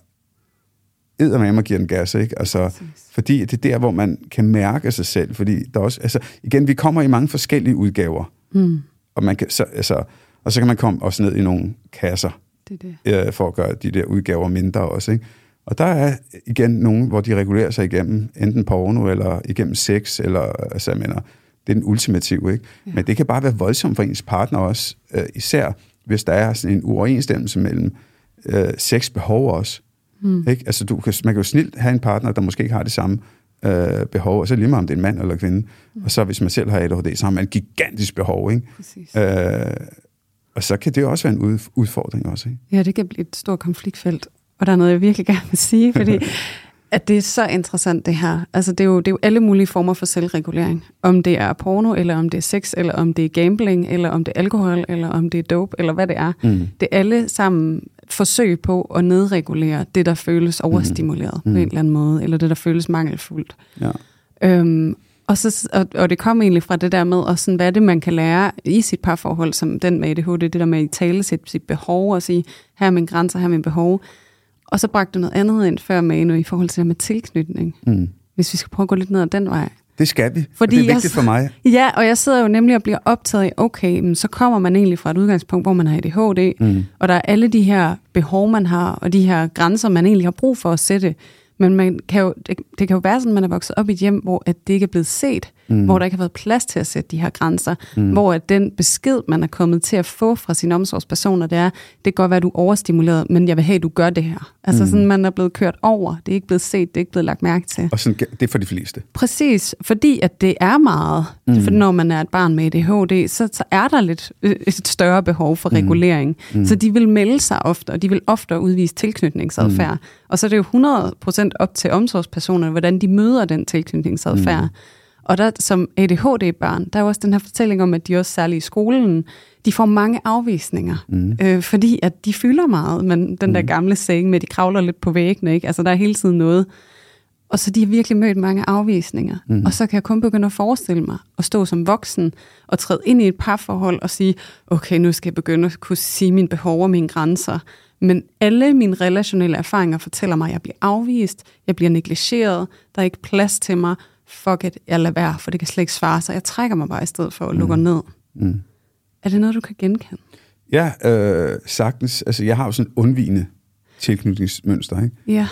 eddermame og giver den gas, ikke? Altså, fordi det er der, hvor man kan mærke sig selv, fordi der også, altså, igen, vi kommer i mange forskellige udgaver, mm. og, man kan, så, altså, og så kan man komme også ned i nogle kasser, det det. Øh, for at gøre de der udgaver mindre også, ikke? Og der er igen nogen, hvor de regulerer sig igennem enten porno, eller igennem sex, eller, altså, jeg mener, det er den ultimative, ikke? Ja. Men det kan bare være voldsomt for ens partner også, øh, især hvis der er sådan en uoverensstemmelse mellem øh, sexbehov også. Mm. Ikke? Altså, du kan, man kan jo snilt have en partner, der måske ikke har det samme øh, behov, og så lige meget om det er en mand eller kvinde. Mm. Og så hvis man selv har A D H D, så har man et gigantisk behov. Ikke? Øh, og så kan det jo også være en udfordring også. Ikke? Ja, det kan blive et stort konfliktfelt. Og der er noget, jeg virkelig gerne vil sige, fordi at det er så interessant det her. Altså, det er jo, det er jo alle mulige former for selvregulering. Om det er porno, eller om det er sex, eller om det er gambling, eller om det er alkohol, eller om det er dope, eller hvad det er. Mm. Det er alle sammen forsøg på at nedregulere det, der føles overstimuleret mm. på en eller anden måde, eller det, der føles mangelfuldt. Ja. Øhm, og, så, og, og det kom egentlig fra det der med, og sådan, hvad er det, man kan lære i sit parforhold, som den med A D H D, det der med at tale sit, sit behov, og sige, her er min grænser, her er min behov. Og så bragte du noget andet ind før, Manu, i forhold til det med tilknytning. Mm. Hvis vi skal prøve at gå lidt ned ad den vej. Det skal vi, fordi det er vigtigt jeg, for mig. Ja, og jeg sidder jo nemlig og bliver optaget af, okay, men så kommer man egentlig fra et udgangspunkt, hvor man har A D H D, mm. og der er alle de her behov, man har, og de her grænser, man egentlig har brug for at sætte. Men man kan jo, det, det kan jo være sådan, at man er vokset op i et hjem, hvor at det ikke er blevet set, mm. hvor der ikke har været plads til at sætte de her grænser, mm. hvor at den besked, man er kommet til at få fra sine omsorgspersoner, det er, det kan godt være, at du er overstimuleret, men jeg vil have, at du gør det her. Altså mm. sådan, man er blevet kørt over, det er ikke blevet set, det er ikke blevet lagt mærke til. Og sådan, det er for de fleste. Præcis, fordi at det er meget, mm. for når man er et barn med A D H D, så, så er der lidt et større behov for regulering. Mm. Mm. Så de vil melde sig ofte, og de vil ofte udvise tilknytningsadfærd. Mm. Og så er det jo hundrede procent op til omsorgspersonerne, hvordan de møder den tilknytningsadfærd. Mm. Og der, som A D H D-børn, der er også den her fortælling om, at de også særligt i skolen, de får mange afvisninger, mm. øh, fordi at de fylder meget, men den der gamle saying med, at de kravler lidt på væggene, ikke? Altså der er hele tiden noget. Og så de har virkelig mødt mange afvisninger. Mm. Og så kan jeg kun begynde at forestille mig at stå som voksen og træde ind i et parforhold og sige, okay, nu skal jeg begynde at kunne sige mine behov og mine grænser. Men alle mine relationelle erfaringer fortæller mig, at jeg bliver afvist, jeg bliver negligeret, der er ikke plads til mig, fuck it, jeg lader være, for det kan slet ikke svare sig. Jeg trækker mig bare i stedet for at lukke mm. ned. Mm. Er det noget, du kan genkende? Ja, øh, sagtens. Altså, jeg har jo sådan et undvigende tilknytningsmønster, ikke? Ja.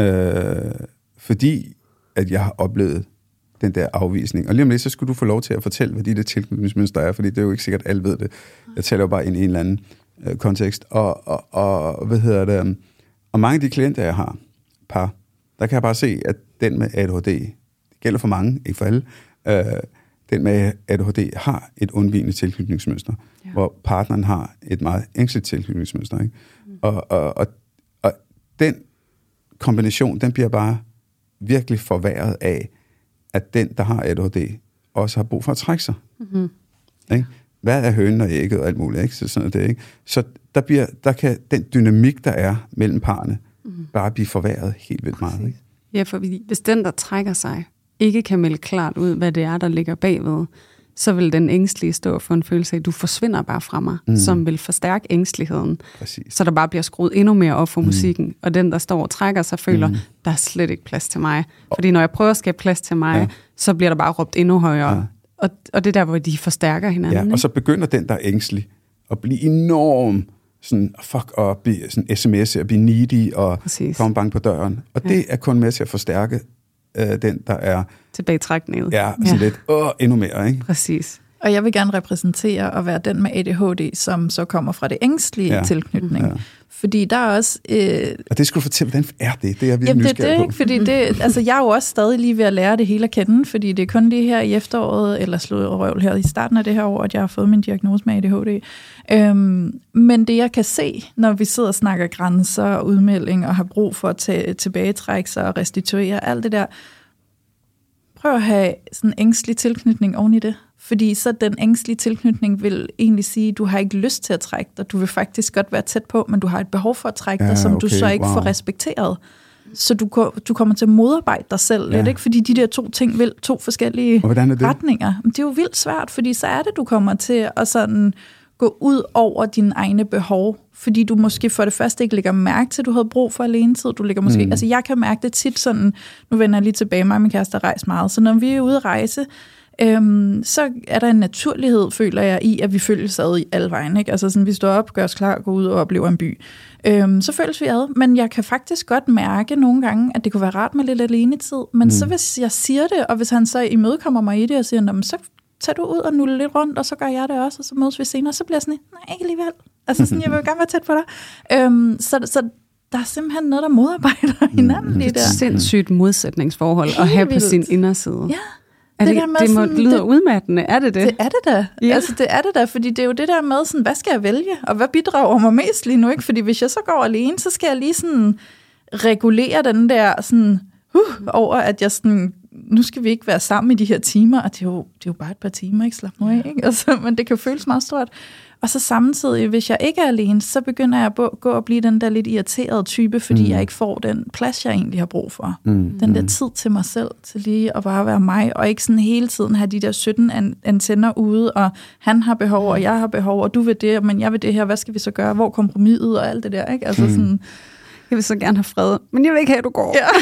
Øh, fordi at jeg har oplevet den der afvisning. Og lige om lidt, så skulle du få lov til at fortælle, hvad de der tilknytningsmønster er, fordi det er jo ikke sikkert, at alle ved det. Jeg taler jo bare ind i en eller anden kontekst. Og, og, og hvad hedder det? Og mange af de klienter, jeg har, par, der kan jeg bare se, at den med A D H D, det gælder for mange, ikke for alle, øh, den med A D H D har et undvigende tilknytningsmønster, ja. hvor partneren har et meget ængstligt tilknytningsmønster. Ikke? Mm. Og, og, og, og den kombination, den bliver bare virkelig forværret af, at den, der har A D H D, også har brug for at trække sig. Mm-hmm. Ikke? Hvad er hønen og ægget og alt muligt, ikke? Så, sådan det, ikke? Så der, bliver, der kan den dynamik, der er mellem parerne, mm. bare blive forværret helt vildt meget. Ikke? Ja, for hvis den, der trækker sig, ikke kan melde klart ud, hvad det er, der ligger bagved, så vil den ængstlige stå for en følelse af, at du forsvinder bare fra mig, mm. som vil forstærke ængsteligheden. Præcis. Så der bare bliver skruet endnu mere op for mm. musikken, og den, der står og trækker sig, føler, mm. der er slet ikke plads til mig. Fordi når jeg prøver at skabe plads til mig, ja. så bliver der bare råbt endnu højere. Ja. Og, og det er der, hvor de forstærker hinanden. Ja, og så begynder den, der er ængstelig, at blive enorm sådan, fuck, og blive sådan sms'e, og blive needy, og Præcis. komme bange på døren. Og ja. det er kun med til at forstærke øh, den, der er tilbagetrækningen. Ja, sådan ja. lidt, åh, endnu mere, ikke? Præcis. Og jeg vil gerne repræsentere og være den med A D H D, som så kommer fra det ængstlige ja. tilknytning. Ja. Fordi der er også... Øh... Og det skulle du fortælle, hvordan er det? Det er jeg Jamen, det er det, ikke? Fordi det, altså, jeg er jo også stadig lige ved at lære det hele at kende, fordi det er kun lige her i efteråret, eller slået røvl her i starten af det her år, at jeg har fået min diagnose med A D H D. Øhm, men det, jeg kan se, når vi sidder og snakker grænser og udmelding, og har brug for at tage, tilbagetrække sig og restituere, alt det der, prøv at have sådan en ængstelig tilknytning oven i det. Fordi så den ængstlige tilknytning vil egentlig sige, at du har ikke lyst til at trække dig. Du vil faktisk godt være tæt på, men du har et behov for at trække dig, ja, som okay, du så ikke wow. får respekteret. Så du, du kommer til at modarbejde dig selv ja. lidt, ikke? Fordi de der to ting vil to forskellige retninger. Men det er jo vildt svært, fordi så er det, du kommer til at sådan gå ud over dine egne behov, fordi du måske for det første ikke lægger mærke til, at du havde brug for alenetid. Du lægger måske, mm. altså jeg kan mærke det tit sådan, nu vender jeg lige tilbage, mig og min kæreste har rejst meget, så når vi er ude at rejse, Øhm, så er der en naturlighed, føler jeg, i, at vi følges ad i alle vejen. Ikke? Altså sådan, vi står op, gør os klar, går ud og oplever en by. Øhm, så føles vi ad, men jeg kan faktisk godt mærke nogle gange, at det kunne være rart med lidt alenetid. Men mm. så hvis jeg siger det, og hvis han så imødekommer mig i det og siger, så tager du ud og nuller lidt rundt, og så gør jeg det også, og så mødes vi senere, så bliver jeg sådan, nej, ikke alligevel. Altså sådan, jeg vil gerne være tæt på dig. Øhm, så, så der er simpelthen noget, der modarbejder hinanden. Mm. Det er et sindssygt modsætningsforhold Helt at have på sin inderside. Ja. Det, det, det, det må lyde udmattende. Er det det? Det er det da. Ja. Altså, det er det da, fordi det er jo det der med, sådan, hvad skal jeg vælge, og hvad bidrager mig mest lige nu? Ikke? Fordi hvis jeg så går alene, så skal jeg lige sådan regulere den der sådan, uh, over, at jeg sådan, nu skal vi ikke være sammen i de her timer, og det er jo, det er jo bare et par timer, ikke? Slap nu af, ikke? Altså, men det kan føles meget stort. Og så samtidig, hvis jeg ikke er alene, så begynder jeg at gå og blive den der lidt irriterede type, fordi mm. jeg ikke får den plads, jeg egentlig har brug for. Mm. Den der tid til mig selv, til lige at bare være mig, og ikke sådan hele tiden have de der sytten an- antenner ude, og han har behov, og jeg har behov, og du vil det, men jeg vil det her, hvad skal vi så gøre? Hvor er kompromiset og alt det der, ikke? Altså mm. sådan... Jeg vil så gerne have fred, men jeg vil ikke have, at du går. Ja.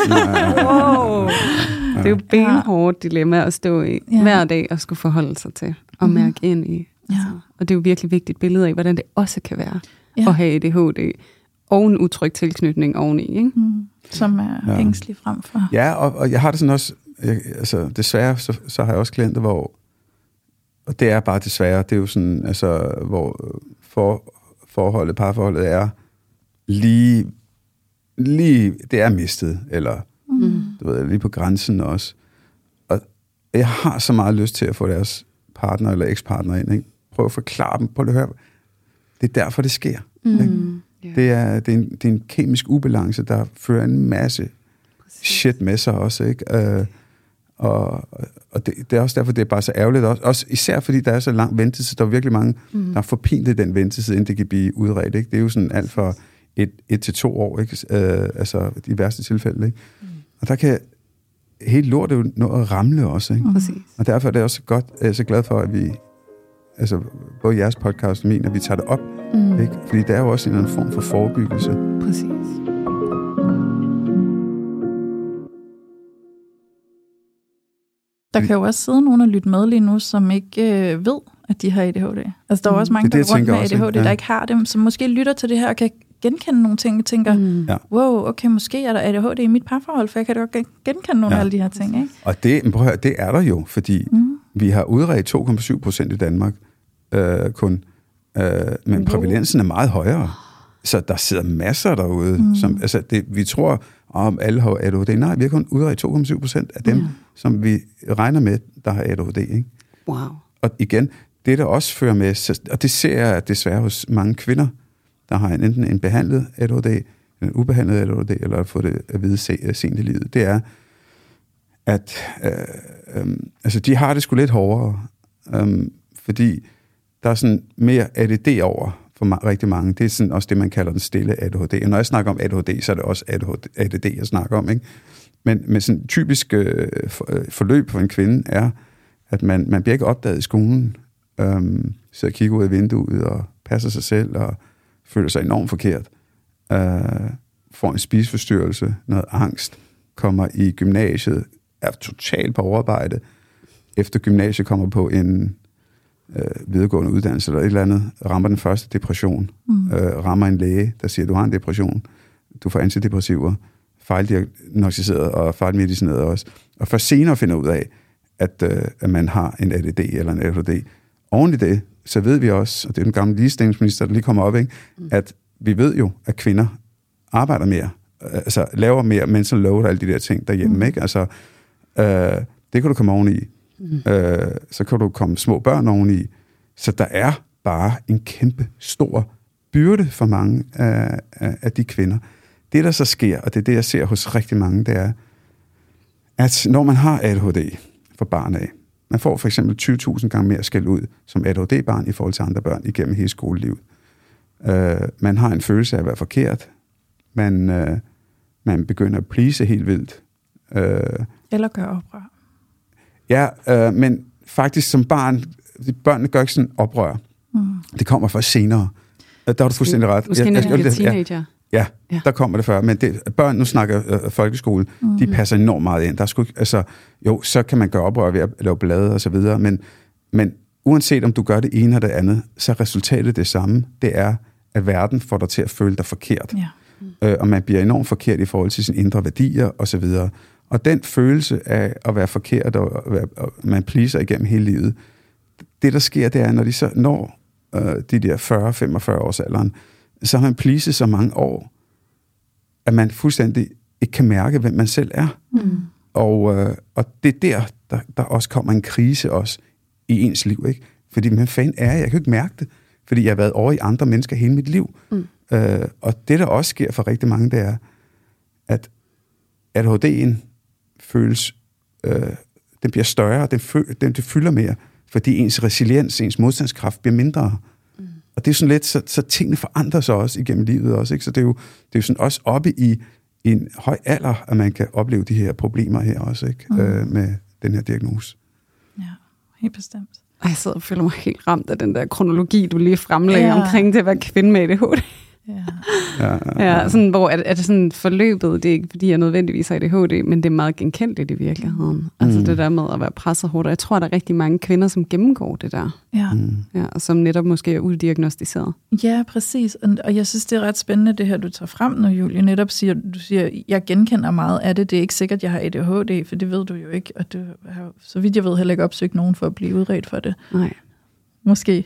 wow. Det er jo benhårdt dilemma at stå i ja. hver dag og skulle forholde sig til, og mm. mærke ind i. Ja. Altså, og det er jo virkelig vigtigt billede af, hvordan det også kan være ja. at have A D H D og en utryg tilknytning oveni, ikke? Mm. Som er ja. ængstelig frem for. Ja, og, og jeg har det sådan også, jeg, altså desværre, så, så har jeg også klienter, hvor, og det er bare desværre, det er jo sådan, altså, hvor for, forholdet, parforholdet er lige, lige, det er mistet, eller mm. du ved, lige på grænsen også. Og jeg har så meget lyst til at få deres partner eller ekspartner ind, ikke? Prøv at forklare dem på det her. Det er derfor, det sker. Mm. Ikke? Yeah. Det, er, det, er en, det er en kemisk ubalance, der fører en masse Præcis. shit med sig også. Ikke? Øh, og og det, det er også derfor, det er bare så ærgerligt. Også, også især fordi der er så lang ventetid. Der er virkelig mange, mm. der er forpint den ventetid, inden det kan blive udredt. Ikke? Det er jo sådan alt for et, et til to år. Ikke? Øh, altså i værste tilfælde. Ikke? Mm. Og der kan helt lort jo nå at ramle også. Ikke? Præcis. Og derfor er det også godt, jeg er så glad for, at vi, altså både jeres podcast og min, at vi tager det op. Mm. Ikke? Fordi det er jo også en eller anden form for forebyggelse. Præcis. Der kan jo også sidde nogen og lytte med lige nu, som ikke øh, ved, at de har A D H D. Altså der er også mange, det, der går rundt med A D H D, ja. der ikke har dem, som måske lytter til det her og kan genkende nogle ting og tænker, mm. wow, okay, måske er der A D H D i mit parforhold, for jeg kan da godt genkende nogle ja. af alle de her ting. Ikke? Og det, prøv at høre, det er der jo, fordi mm. vi har udredt to komma syv procent i Danmark øh, kun, øh, men wow. prævalensen er meget højere. Så der sidder masser derude. Mm. Som, altså det, vi tror, om alle har A D H D. Nej, vi har kun udredt to komma syv procent af dem, mm. som vi regner med, der har A D H D. Ikke? Wow. Og igen, det der også fører med, og det ser jeg desværre hos mange kvinder, der har enten en behandlet A D H D, en ubehandlet A D H D, eller har fået det at vide sent i livet, det er, at øh, øh, altså, de har det sgu lidt hårdere, øh, fordi der er sådan mere A D D over for ma- rigtig mange. Det er sådan også det, man kalder den stille A D H D. Og når jeg snakker om A D H D, så er det også A D D, jeg snakker om. Ikke? Men, men sådan typisk øh, for, øh, forløb for en kvinde er, at man, man bliver ikke opdaget i skolen, øh, så kigger ud af vinduet og passer sig selv og føler sig enormt forkert, øh, får en spiseforstyrrelse, noget angst, kommer i gymnasiet, er totalt på overarbejde, efter gymnasiet kommer på en øh, videregående uddannelse eller et eller andet, rammer den første depression, mm. øh, rammer en læge, der siger, du har en depression, du får antidepressiver, fejldiagnostiseret og fejlmedicineret også, og først senere finder ud af, at, øh, at man har en A D D eller en A D H D. Oven i det, så ved vi også, og det er den gamle ligestillingsminister, der lige kommer op, ikke? Mm. At vi ved jo, at kvinder arbejder mere, altså laver mere mental load og alle de der ting derhjemme, mm. ikke? Altså, øh, det kan du komme oveni. Mm. Øh, så kan du komme små børn oveni. Så der er bare en kæmpe stor byrde for mange af, af, af de kvinder. Det, der så sker, og det er det, jeg ser hos rigtig mange, det er, at når man har A D H D for barn af, man får for eksempel tyve tusind gange mere skæld ud som A D H D-barn i forhold til andre børn igennem hele skolelivet. Øh, man har en følelse af at være forkert. Man, øh, man begynder at please helt vildt. Øh, Eller gøre oprør. Ja, øh, men faktisk som barn, børnene gør ikke sådan oprør. Mm. Det kommer først senere. Der har du fuldstændig ret. Måske når de bliver teenager. Ja, ja, der kommer det før. Men det, børn, nu snakker øh, folkeskole, mm. de passer enormt meget ind. Der er sgu, altså, jo, så kan man gøre oprør ved at lave blade og så videre, men, men uanset om du gør det ene eller det andet, så er resultatet det samme. Det er, at verden får dig til at føle dig forkert. Ja. Mm. Øh, og man bliver enormt forkert i forhold til sine indre værdier og så videre. Og den følelse af at være forkert, og, og, og man pleaser igennem hele livet, det der sker, det er, når de så når øh, de der fyrre til femogfyrre års alderen, så har man pleaset så mange år, at man fuldstændig ikke kan mærke, hvem man selv er. Mm. Og, øh, og det er der, der, der også kommer en krise også i ens liv, ikke? Fordi, hvem fanden er jeg? Jeg kan ikke mærke det, fordi jeg har været over i andre mennesker hele mit liv. Mm. Øh, og det, der også sker for rigtig mange, det er, at A D H D'en føles, øh, den bliver større, den, føl, den det fylder mere, fordi ens resiliens, ens modstandskraft bliver mindre. Mm. Og det er sådan lidt, så, så tingene forandrer sig også igennem livet også, ikke? Så det er jo, det er jo sådan også oppe i, i en høj alder, at man kan opleve de her problemer her også, ikke? Mm. Øh, med den her diagnose. Ja, helt bestemt. Og jeg sidder og føler mig helt ramt af den der kronologi, du lige fremlagde ja. omkring det at være kvinde med A D H D. Ja. Ja, ja, sådan, hvor er det, er det sådan forløbet, det er ikke fordi jeg nødvendigvis har A D H D, men det er meget genkendeligt i virkeligheden. Mm. Altså det der med at være presset hårdt, og jeg tror, der er rigtig mange kvinder, som gennemgår det der. Ja. Mm. Ja, og som netop måske er udiagnostiseret. Ja, præcis. Og jeg synes, det er ret spændende, det her, du tager frem nu, Julie. Netop siger, du siger, jeg genkender meget af det. Det er ikke sikkert, jeg har A D H D, for det ved du jo ikke. Og du har, så vidt jeg ved, heller ikke opsøgt nogen for at blive udredt for det. Nej. Måske.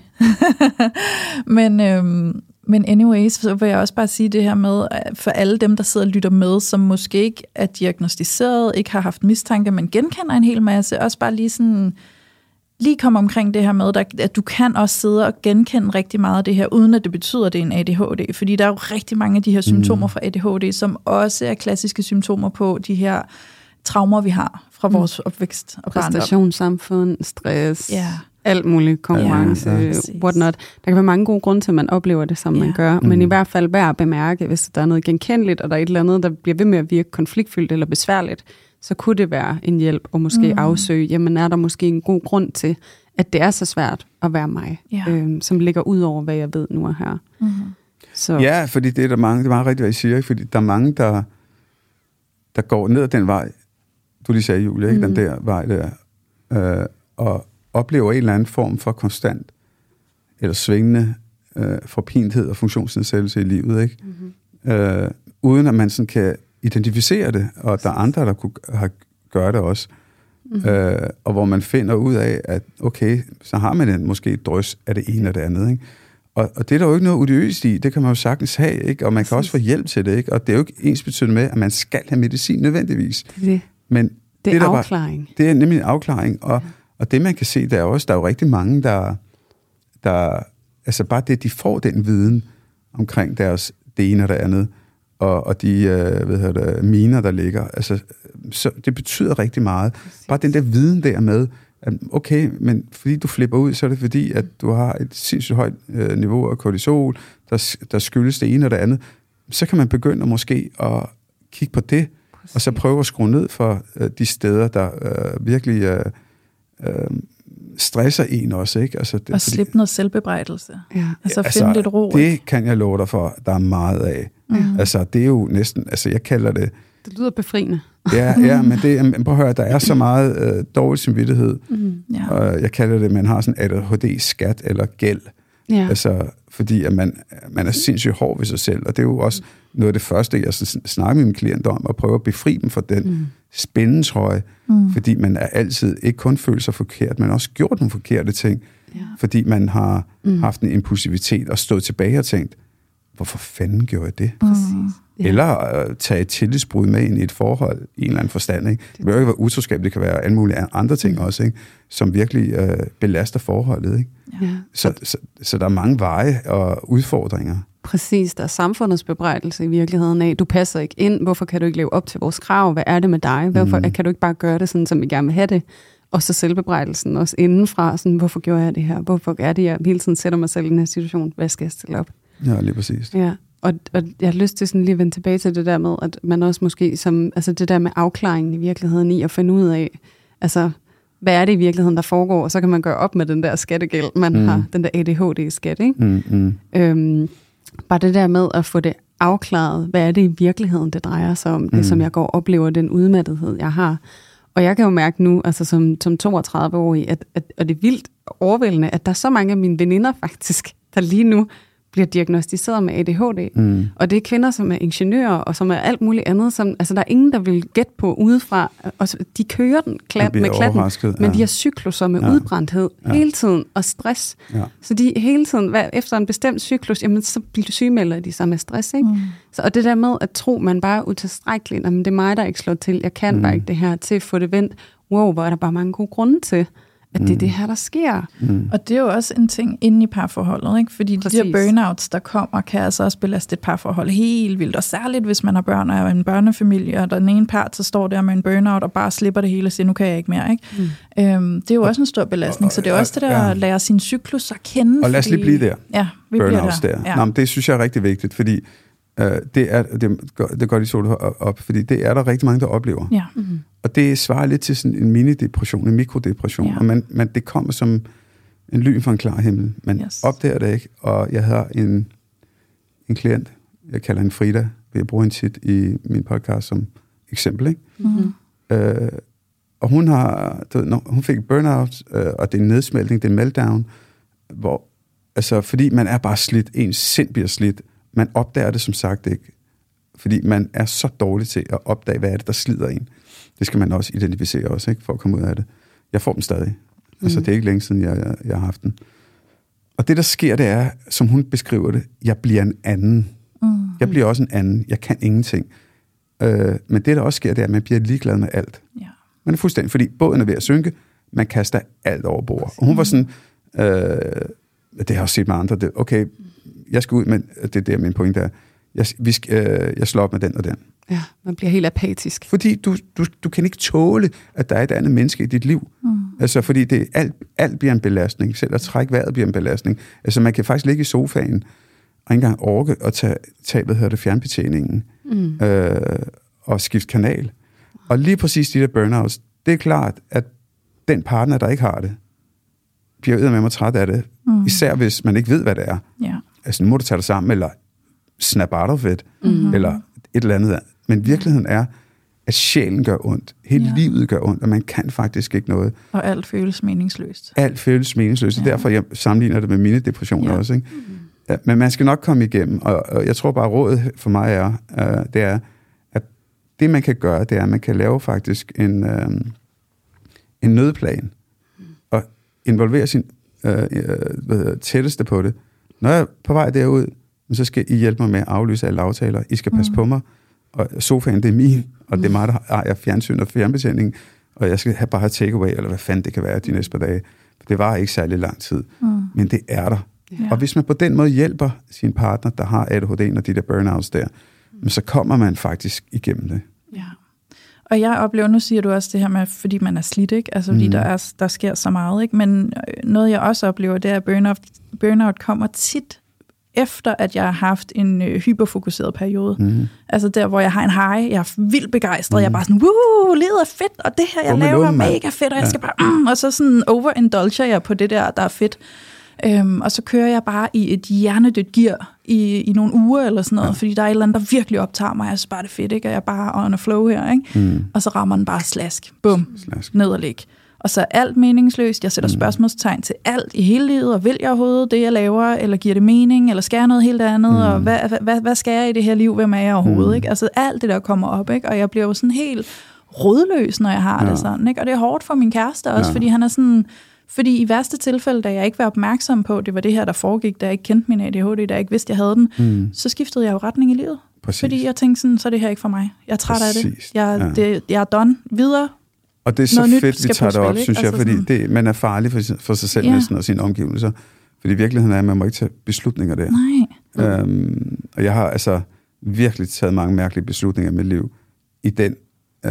men... Øhm, Men anyways, så vil jeg også bare sige det her med, for alle dem, der sidder og lytter med, som måske ikke er diagnostiseret, ikke har haft mistanke, men genkender en hel masse, også bare lige sådan, lige komme omkring det her med, at du kan også sidde og genkende rigtig meget af det her, uden at det betyder, at det er en A D H D. Fordi der er jo rigtig mange af de her symptomer fra A D H D, som også er klassiske symptomer på de her traumer, vi har fra vores opvækst og barndom. Præstationssamfund, stress. Ja. Alt muligt, konkurrence, ja, ja, whatnot. Der kan være mange gode grunde til, at man oplever det, som ja. man gør, men mm. i hvert fald værd at bemærke, hvis der er noget genkendeligt, og der er et eller andet, der bliver ved med at virke konfliktfyldt eller besværligt, så kunne det være en hjælp at måske mm. afsøge, jamen er der måske en god grund til, at det er så svært at være mig, ja. øhm, som ligger ud over, hvad jeg ved nu og her. Mm. Så. Ja, fordi det er der mange, det er meget rigtigt, hvad I siger, fordi der er mange, der, der går ned ad den vej, du lige sagde, Julie, ikke? Mm. Den der vej der, øh, og oplever en eller anden form for konstant eller svingende øh, forpinthed og funktionsnedsættelse i livet, ikke? Mm-hmm. Øh, uden at man sådan kan identificere det, og der er andre, der kunne have, gøre det også. Mm-hmm. Øh, og hvor man finder ud af, at okay, så har man en, måske et drøs af det ene og det andet, ikke? Og, og det er der jo ikke noget odiøst i, det kan man jo sagtens have, ikke? Og man kan også få hjælp til det, ikke? Og det er jo ikke ensbetydende med, at man skal have medicin nødvendigvis. Det, Men det er det, afklaring. Bare, det er nemlig en afklaring, og, ja. og det man kan se, der er også, der er jo rigtig mange, der, der altså bare det, de får den viden omkring deres det ene og det andet, og, og de øh, hvad hedder det, miner, der ligger, altså, så det betyder rigtig meget. Præcis. Bare den der viden der med, at okay, men fordi du flipper ud, så er det fordi, at du har et sindssygt højt øh, niveau af kortisol, der, der skyldes det ene og det andet, så kan man begynde måske at kigge på det, præcis. Og så prøve at skrue ned for øh, de steder, der øh, virkelig øh, øh, stresser en også, ikke? Altså, det, og slippe noget selvbebrejdelse. Ja. Altså altså, finde lidt ro. Det kan jeg love dig for, der er meget af. Mm. Altså, det er jo næsten, altså jeg kalder det... Det lyder befriende. Ja, ja, men det, prøv at høre, der er så meget øh, dårlig samvittighed. Mm, ja. Og jeg kalder det, man har sådan A D H D-skat eller gæld. Ja. Altså, fordi at man, man er sindssygt hård ved sig selv, og det er jo også noget af det første, jeg snakker med mine klienter om, at prøve at befri dem fra den mm. spændetrøje, mm. fordi man er altid ikke kun følt sig forkert, men også gjort nogle forkerte ting, ja. Fordi man har mm. haft en impulsivitet og stået tilbage og tænkt, hvorfor fanden gjorde jeg det? Præcis. Ja. Eller uh, tage et tillidsbrud med ind i et forhold i en eller anden forstand. Ikke? Det behøver ikke være utroskab, det kan være alle mulige andre ting også, ikke? Som virkelig uh, belaster forholdet. Ikke? Ja. Så, så, så der er mange veje og udfordringer. Præcis, der er samfundets bebrejdelse i virkeligheden af, du passer ikke ind, hvorfor kan du ikke leve op til vores krav, hvad er det med dig, hvorfor mm. kan du ikke bare gøre det sådan, som vi gerne vil have det, og så selvbebrejdelsen også indenfra, sådan, hvorfor gjorde jeg det her, hvorfor er det, jeg hele tiden sætter mig selv i den her situation, hvad skal jeg stille op? Ja, lige præcis. Ja. Og, og jeg har lyst til sådan lige at vende tilbage til det der med, at man også måske som, altså det der med afklaringen i virkeligheden i at finde ud af, altså hvad er det i virkeligheden, der foregår, og så kan man gøre op med den der skattegæld, man mm. har, den der A D H D-skat, ikke? Mm, mm. Øhm, bare det der med at få det afklaret, hvad er det i virkeligheden, det drejer sig om, det mm. som jeg går og oplever, den udmattethed, jeg har. Og jeg kan jo mærke nu, altså som, som toogtredive-årig, at, at, at det er vildt overvældende, at der er så mange af mine veninder faktisk, der lige nu bliver diagnosticeret med A D H D. Mm. Og det er kvinder, som er ingeniører, og som er alt muligt andet. Som, altså, der er ingen, der vil gætte på udefra. Og de kører den klat, med klatten, men ja. De har cykluser med ja. Udbrændthed ja. Hele tiden, og stress. Ja. Så de hele tiden, hvad, efter en bestemt cyklus, jamen, så sygemelder de sig med stress. Ikke? Mm. Så, og det der med at tro, man bare er utilstrækkelig, jamen, det er mig, der ikke slår til, jeg kan mm. bare ikke det her, til at få det vendt. Wow, hvor er der bare mange gode grunde til, at det er det her, der sker. Mm. Og det er jo også en ting inde i parforholdet, ikke? Fordi præcis. De der burnouts, der kommer, kan altså også belaste et parforhold helt vildt. Og særligt, hvis man har børn og er en børnefamilie, og der den ene part, så står der med en burnout og bare slipper det hele og siger, nu kan jeg ikke mere. Ikke? Mm. Øhm, det er jo også en stor belastning, så det er også det der at lære sin cyklus at kende. Og lad os lige blive der. Ja, vi burnouts bliver der. der. Ja. Nå, men det synes jeg er rigtig vigtigt, fordi øh, det er det, det går de så op, fordi det er der rigtig mange, der oplever. Ja. Mm-hmm. Og det svarer lidt til sådan en mini-depression, en mikrodepression, ja. Og man, man, det kommer som en lyn fra en klar himmel. Man yes. opdager det ikke, og jeg har en, en klient, jeg kalder hende Frida, jeg bruger hende tit i min podcast som eksempel, ikke? Mm-hmm. Øh, og hun har, du ved, hun fik burnout, øh, og det er en nedsmeltning, det er en meltdown, hvor, altså, fordi man er bare slidt, ens sind bliver slidt, man opdager det som sagt ikke, fordi man er så dårlig til at opdage, hvad er det, der slider en. Det skal man også identificere også, ikke, for at komme ud af det. Jeg får dem stadig. Mm. Altså, det er ikke længe siden, jeg, jeg, jeg har haft den. Og det, der sker, det er, som hun beskriver det, jeg bliver en anden. Mm. Jeg bliver også en anden. Jeg kan ingenting. Øh, men det, der også sker, det er, at man bliver ligeglad med alt. Ja. Man er fuldstændig, fordi båden er ved at synke, man kaster alt over bord. Og hun var sådan, øh, det har jeg også set med andre, det, okay, jeg skal ud, men det er der, min pointe er, jeg, vi skal, øh, jeg slår op med den og den. Ja, man bliver helt apatisk. Fordi du, du, du kan ikke tåle, at der er et andet menneske i dit liv. Mm. Altså, fordi det, alt, alt bliver en belastning. Selv at trække vejret bliver en belastning. Altså, man kan faktisk ligge i sofaen og ikke engang orke at tage, tage hvad hedder det, fjernbetjeningen mm. øh, og skifte kanal. Og lige præcis de der burnouts, det er klart, at den partner, der ikke har det, bliver eddermame træt af det. Mm. Især hvis man ikke ved, hvad det er. Yeah. Altså, nu må du tage dig sammen, eller snap out of it, mm-hmm. eller et eller andet. Men virkeligheden er, at sjælen gør ondt. Hele ja. Livet gør ondt, og man kan faktisk ikke noget. Og alt føles meningsløst. Alt føles meningsløst, ja. Og derfor jeg sammenligner det med mine depressioner ja. Også. Ikke? Mm-hmm. Ja, men man skal nok komme igennem, og, og jeg tror bare, rådet for mig er, uh, det er, at det man kan gøre, det er, at man kan lave faktisk en, uh, en nødplan, mm. og involvere sin uh, uh, tætteste på det, når jeg er på vej derud, så skal I hjælpe mig med at aflyse alle aftaler. I skal passe mm. på mig, og sofaen, det er min, og det er mig, der ejer fjernsyn og fjernbetjening, og jeg skal have bare takeaway, eller hvad fanden det kan være de næste par dage. Det var ikke særlig lang tid, mm. men det er der. Ja. Og hvis man på den måde hjælper sin partner, der har A D H D og de der burnouts der, mm. så kommer man faktisk igennem det. Ja. Og jeg oplever, nu siger du også det her med, fordi man er slidt, ikke? Altså fordi mm. der, er, der sker så meget, ikke? Men noget jeg også oplever, det er, at burnout, burnout kommer tit efter, at jeg har haft en øh, hyperfokuseret periode. Mm. Altså der, hvor jeg har en high, jeg er vildt begejstret, mm. jeg er bare sådan, woo, livet er fedt, og det her, jeg laver, er mega fedt, og jeg ja. skal bare, mm, og så sådan overindulger jeg på det der, der er fedt. Øhm, og så kører jeg bare i et hjernedødt gear i, i nogle uger eller sådan noget, ja. fordi der er et eller andet, der virkelig optager mig, jeg synes bare, det er fedt, ikke? Og jeg er bare on a flow her, ikke? Mm. Og så rammer den bare slask, bum, slask. Ned og ligge. Og så er alt meningsløst, jeg sætter mm. spørgsmålstegn til alt i hele livet, og vil jeg overhovedet det, jeg laver, eller giver det mening, eller skal jeg noget helt andet, mm. og hvad, hvad, hvad skal jeg i det her liv, hvem er jeg overhovedet, mm. ikke? Altså alt det der kommer op, ikke? Og jeg bliver jo sådan helt rådløs, når jeg har ja. det sådan, ikke? Og det er hårdt for min kæreste også, ja. fordi han er sådan... Fordi i værste tilfælde, da jeg ikke var opmærksom på, det var det her, der foregik, da jeg ikke kendte min A D H D, da jeg ikke vidste, jeg havde den, mm. så skiftede jeg jo retning i livet. Præcis. Fordi jeg tænkte sådan, så er det her ikke for mig. Jeg er træt Præcis. af det. Jeg, ja. det. jeg er done. Videre. Og det er så Noget fedt, vi tager det op, synes jeg, altså fordi det, man er farlig for, for sig selv ja. og sine omgivelser. Fordi virkeligheden er, at man må ikke tage beslutninger der. Nej. Øhm, og jeg har altså virkelig taget mange mærkelige beslutninger i mit liv i den, øh,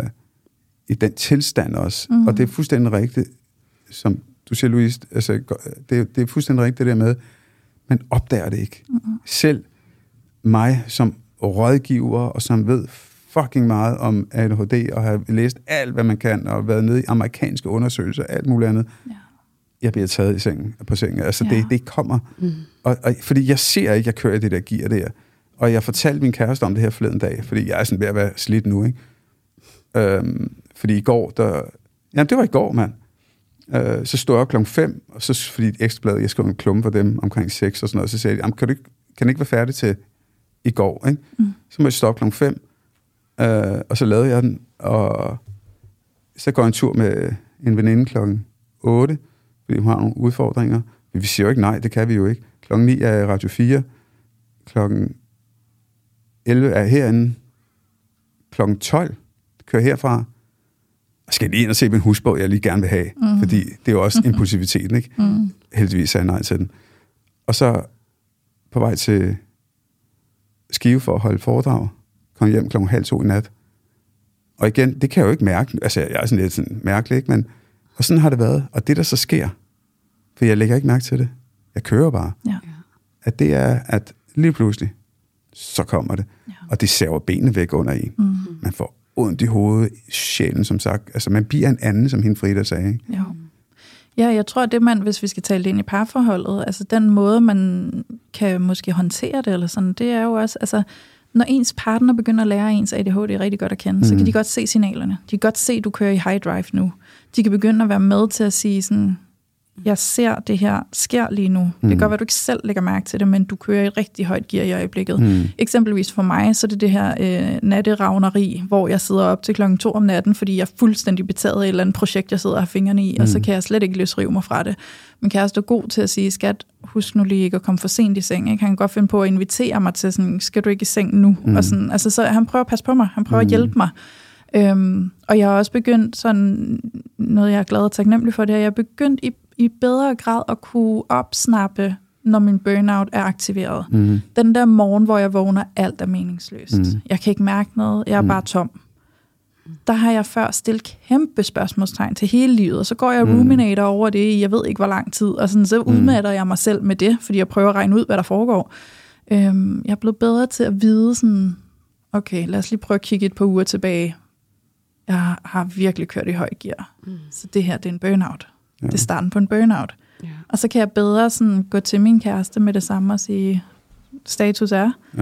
i den tilstand også. Mm. Og det er fuldstændig rigtigt, som du siger, Louise, altså, det, det er fuldstændig rigtigt det der med, man opdager det ikke. Mm-hmm. Selv mig som rådgiver, og som ved fucking meget om A D H D, og har læst alt, hvad man kan, og været nede i amerikanske undersøgelser, alt muligt andet. Ja. Jeg bliver taget i sengen, på sengen. Altså, ja. det, det kommer. Mm. Og, og, fordi jeg ser ikke, jeg kører i det der gear der. Og jeg fortalte min kæreste om det her forleden dag, fordi jeg er sådan ved at være slidt nu, ikke? Øhm, fordi i går, der... Jamen, det var i går, mand. Uh, så stod jeg op klokken fem, og så fordi Ekstrabladet, jeg skrev en klumme for dem omkring seks og sådan noget, så sagde de, kan du ikke, kan det ikke være færdig til i går, ikke? Mm. Så må jeg stå op klokken fem, uh, og så lavede jeg den, og så går jeg en tur med en veninde klokken otte, fordi hun har nogle udfordringer. Men vi siger jo ikke nej, det kan vi jo ikke. Klokken ni er jeg Radio fire, klokken elleve er jeg herinde, klokken tolv kører herfra. Jeg skal lige ind og se på en husbog, jeg lige gerne vil have, mm. fordi det er jo også mm-hmm. impulsiviteten, ikke? Mm. Heldigvis sagde jeg nej til den. Og så på vej til Skive for at holde foredrag, kom hjem klokken halv to i nat. Og igen, det kan jeg jo ikke mærke, altså jeg er sådan lidt sådan mærkelig, ikke? Men, og sådan har det været. Og det der så sker, for jeg lægger ikke mærke til det, jeg kører bare, ja. at det er, at lige pludselig, så kommer det. Ja. Og det saver benene væk under en. Mm. Man får ondt i hovedet, sjælen, som sagt. Altså, man bliver en anden, som hende Frida sagde. Ikke? Ja. ja, jeg tror, at det man, hvis vi skal tale det ind i parforholdet, altså den måde, man kan måske håndtere det, eller sådan, det er jo også, altså, når ens partner begynder at lære ens A D H D rigtig godt at kende, mm. så kan de godt se signalerne. De kan godt se, at du kører i high drive nu. De kan begynde at være med til at sige sådan, jeg ser det her sker lige nu. Mm. Det kan godt være, at du ikke selv lægger mærke til det, men du kører i et rigtig højt gear i øjeblikket. Mm. Eksempelvis for mig, så er det det her øh, natteravneri, hvor jeg sidder op til klokken to om natten, fordi jeg er fuldstændig betaget af et eller andet projekt, jeg sidder og har fingrene i, mm. og så kan jeg slet ikke løsrive mig fra det. Min kæreste er god til at sige, skat, husk nu lige ikke at komme for sent i seng. Ikke? Han kan godt finde på at invitere mig til sådan, skal du ikke i seng nu? Mm. Og sådan, altså, så han prøver at passe på mig, han prøver mm. at hjælpe mig. Øhm, og jeg har også begyndt sådan, noget jeg er glad og taknemmelig for det, er, jeg er begyndt i i bedre grad at kunne opsnappe, når min burnout er aktiveret. Mm. Den der morgen, hvor jeg vågner, alt er meningsløst. Mm. Jeg kan ikke mærke noget, jeg er mm. bare tom. Der har jeg før stillet kæmpe spørgsmålstegn til hele livet, og så går jeg mm. ruminator over det i, jeg ved ikke hvor lang tid, og sådan, så udmatter jeg mig selv med det, fordi jeg prøver at regne ud, hvad der foregår. Øhm, jeg er blevet bedre til at vide sådan, okay, lad os lige prøve at kigge et par uger tilbage. Jeg har virkelig kørt i høj gear, mm. så det her, det er en burnout. Ja. Det er starten på en burnout. Ja. Og så kan jeg bedre sådan gå til min kæreste med det samme og sige, status er. Ja.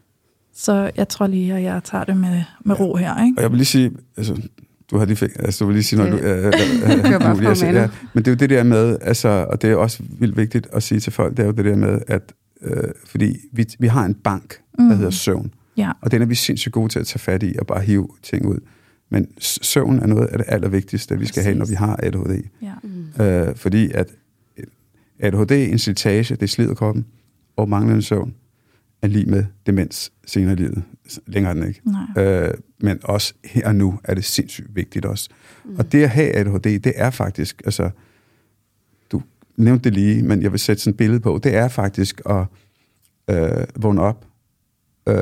Så jeg tror lige, at jeg tager det med, med ro her. Ikke? Og jeg vil lige sige, altså, du har lige fik, altså, du vil lige sige, når du... Øh, øh, du altså, ja, men det er jo det der med, altså, og det er også vildt vigtigt at sige til folk, det er jo det der med, at øh, fordi vi, vi har en bank, mm. der hedder søvn. Ja. Og den er vi sindssygt gode til at tage fat i og bare hive ting ud. Men søvn er noget af det allervigtigste, vi skal Præcis. have, når vi har A D H D. Ja. Mm. Øh, fordi at A D H D, en slitage, det er slid af kroppen, og manglende søvn er lige med demens senere i livet. Længere er den ikke. Øh, men også her og nu er det sindssygt vigtigt også. Mm. Og det at have A D H D, det er faktisk, altså, du nævnte det lige, men jeg vil sætte sådan et billede på, det er faktisk at øh, vågne op øh,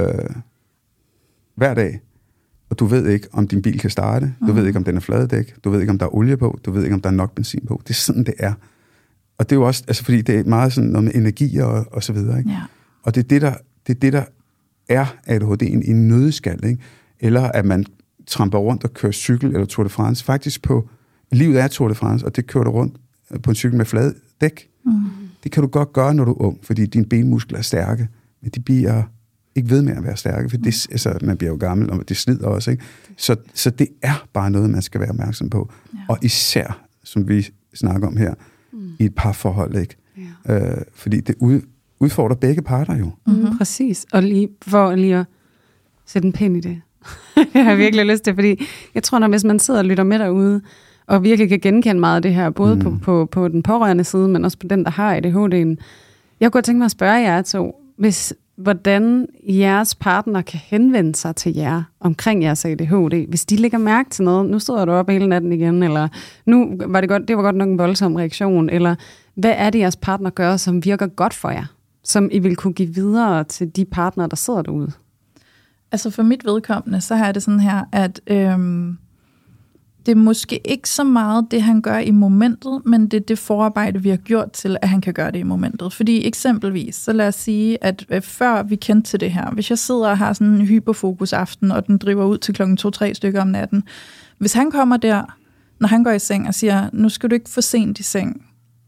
hver dag, og du ved ikke, om din bil kan starte, du mm. ved ikke, om den er fladedæk, du ved ikke, om der er olie på, du ved ikke, om der er nok benzin på. Det er sådan, det er. Og det er jo også, altså fordi det er meget sådan noget med energi og, og så videre, ikke? Ja. Og det er det, der, det er det, der er A D H D'en i en nødskal, ikke? Eller at man tramper rundt og kører cykel eller Tour de France. Faktisk på, livet er Tour de France, og det kører du rundt på en cykel med flade dæk. Mm. Det kan du godt gøre, når du er ung, fordi dine benmuskler er stærke, men de bliver ikke ved med at være stærke, for det, altså, man bliver jo gammel, og det slider også, ikke? Så, så det er bare noget, man skal være opmærksom på. Ja. Og især, som vi snakker om her, mm. i et parforhold, ikke? Ja. Øh, fordi det ud, udfordrer begge parter jo. Mm-hmm. Præcis. Og lige for lige at sætte en pind i det. Jeg har virkelig lyst til, fordi jeg tror, når hvis man sidder og lytter med derude, og virkelig kan genkende meget af det her, både mm. på, på, på den pårørende side, men også på den, der har A D H D'en. Jeg kunne tænke mig at spørge jer to, hvis, hvordan jeres partner kan henvende sig til jer omkring jeres A D H D, hvis de lægger mærke til noget. Nu sidder du op hele natten igen, eller nu var det godt, det var godt nok en voldsom reaktion, eller hvad er det, jeres partner gør, som virker godt for jer, som I vil kunne give videre til de partnere, der sidder derude? Altså for mit vedkommende, så har jeg det sådan her, at øhm, det er måske ikke så meget det, han gør i momentet, men det er det forarbejde, vi har gjort til, at han kan gøre det i momentet. Fordi eksempelvis, så lad os sige, at øh, før vi kendte til det her, hvis jeg sidder og har sådan en hyperfokus aften, og den driver ud til klokken to-tre stykker om natten, hvis han kommer der, når han går i seng og siger, nu skal du ikke for sent i seng,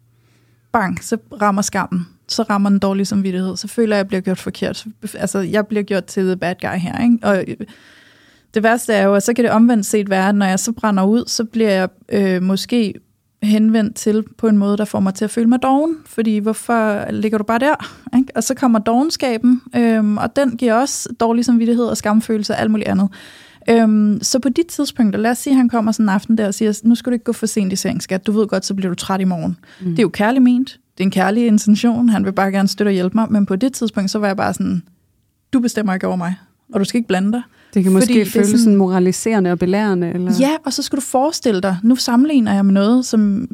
bang, så rammer skammen. Så rammer den dårlig samvittighed. Så føler jeg, at jeg bliver gjort forkert. Altså, jeg bliver gjort til the bad guy her, ikke? Og det værste er jo, at så kan det omvendt set være, at når jeg så brænder ud, så bliver jeg øh, måske henvendt til på en måde, der får mig til at føle mig doven. Fordi hvorfor ligger du bare der? Ikke? Og så kommer dovenskaben, øh, og den giver også dårlig samvittighed og skamfølelse og alt muligt andet. Øhm, så på de tidspunkter, lad os sige, at han kommer sådan en aften der og siger, nu skal du ikke gå for sent i seng, skat. Du ved godt, så bliver du træt i morgen. Mm. Det er jo kærlig ment. Det er en kærlig intention. Han vil bare gerne støtte og hjælpe mig. Men på det tidspunkt, så var jeg bare sådan, du bestemmer ikke over mig, og du skal ikke blande dig. Det kan måske det føles sådan moraliserende og belærende. Eller? Ja, og så skal du forestille dig, nu sammenligner jeg med noget, som...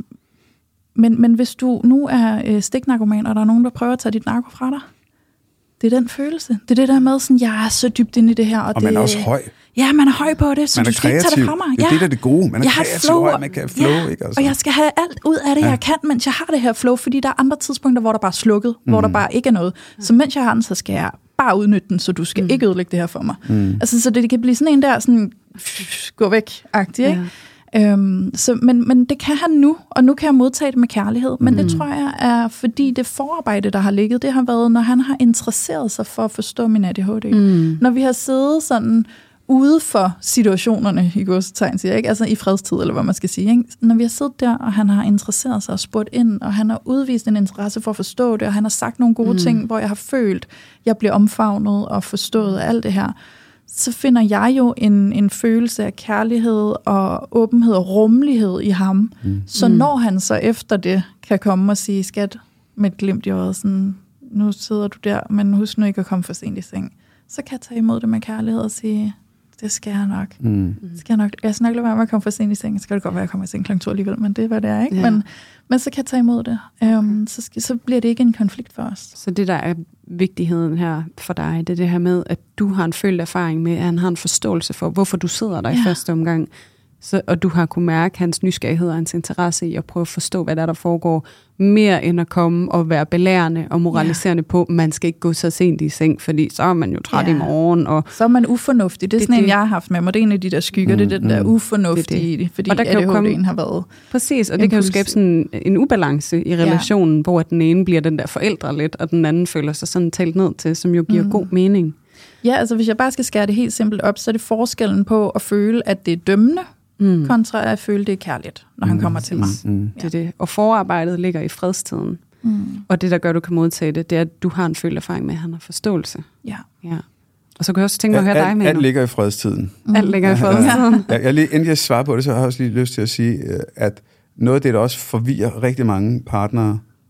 Men, men hvis du nu er øh, stiknarkoman, og der er nogen, der prøver at tage dit narko fra dig, det er den følelse. Det er det der med, sådan, jeg er så dybt inde i det her. Og, og det, man er også høj. Ja, man er høj på det, så man du skal ikke tage det fra mig. Det er ja. det, der er det gode. Man er jeg kreativ, og man kan flow. Ja. Ikke? Altså. Og jeg skal have alt ud af det, ja. jeg kan, mens jeg har det her flow, fordi der er andre tidspunkter, hvor der bare er slukket, mm. hvor der bare ikke er noget. Så mens jeg har den, så skal jeg bare udnytte den, så du skal mm. ikke ødelægge det her for mig. Mm. Altså, så det, det kan blive sådan en der, sådan, gå væk-agtig, ikke? Ja. Øhm, så, men, men det kan han nu, og nu kan jeg modtage det med kærlighed. Men mm. det tror jeg er, fordi det forarbejde, der har ligget, det har været, når han har interesseret sig for at forstå min A D H D. Mm. Når vi har siddet sådan ude for situationerne, i gåsetegn siger jeg, ikke? Altså i fredstid, eller hvad man skal sige. Ikke? Når vi har siddet der, og han har interesseret sig og spurgt ind, og han har udvist en interesse for at forstå det, og han har sagt nogle gode mm. ting, hvor jeg har følt, jeg bliver omfavnet og forstået af alt det her, så finder jeg jo en, en følelse af kærlighed og åbenhed og rummelighed i ham. Mm. Så når han så efter det kan komme og sige, skat, med et glimt i øjet, sådan, nu sidder du der, men husk nu ikke at komme for sent i seng, så kan jeg tage imod det med kærlighed og sige, det skal jeg nok. Mm. Det skal jeg nok. Jeg skal nok lade være med at komme for sent i seng. Så skal det godt være, at jeg kommer i seng klokken to alligevel, men det er, hvad det er, ikke? Ja. Men, men så kan jeg tage imod det. Um, så, skal, så bliver det ikke en konflikt for os. Så det, der er vigtigheden her for dig, det er det her med, at du har en følt erfaring med, at han har en forståelse for, hvorfor du sidder der ja. i første omgang. Så, og du har kunnet mærke hans nysgerrighed og hans interesse i at prøve at forstå, hvad der, der foregår, mere end at komme og være belærende og moraliserende ja. på, man skal ikke gå så sent i seng, fordi så er man jo træt ja. i morgen. Og så er man ufornuftig. Det er det, sådan det, en, jeg har haft med mig. Det er en af de der skygger, mm, det er den der ufornuftige, det, det. fordi A D H D'en har været præcis, og det impuls. Kan jo skabe sådan en ubalance i relationen, ja. hvor den ene bliver den der forældre lidt, og den anden føler sig sådan talt ned til, som jo giver mm. god mening. Ja, altså hvis jeg bare skal skære det helt simpelt op, så er det forskellen på at føle, at det er dømmende, Mm. kontra at føle, det er kærligt, når han mm. kommer til mig. Mm. Ja. Det er det. Og forarbejdet ligger i fredstiden. Mm. Og det, der gør, du kan modtage det, det er, at du har en følt erfaring med, at han har forståelse. Ja. ja. Og så kan jeg også tænke mig at høre dig med. Alt ligger i fredstiden. Mm. Alt ligger i fredstiden. ja, jeg lige, inden jeg svarer på det, så har jeg også lige lyst til at sige, at noget af det, der også forvirrer rigtig mange partnere,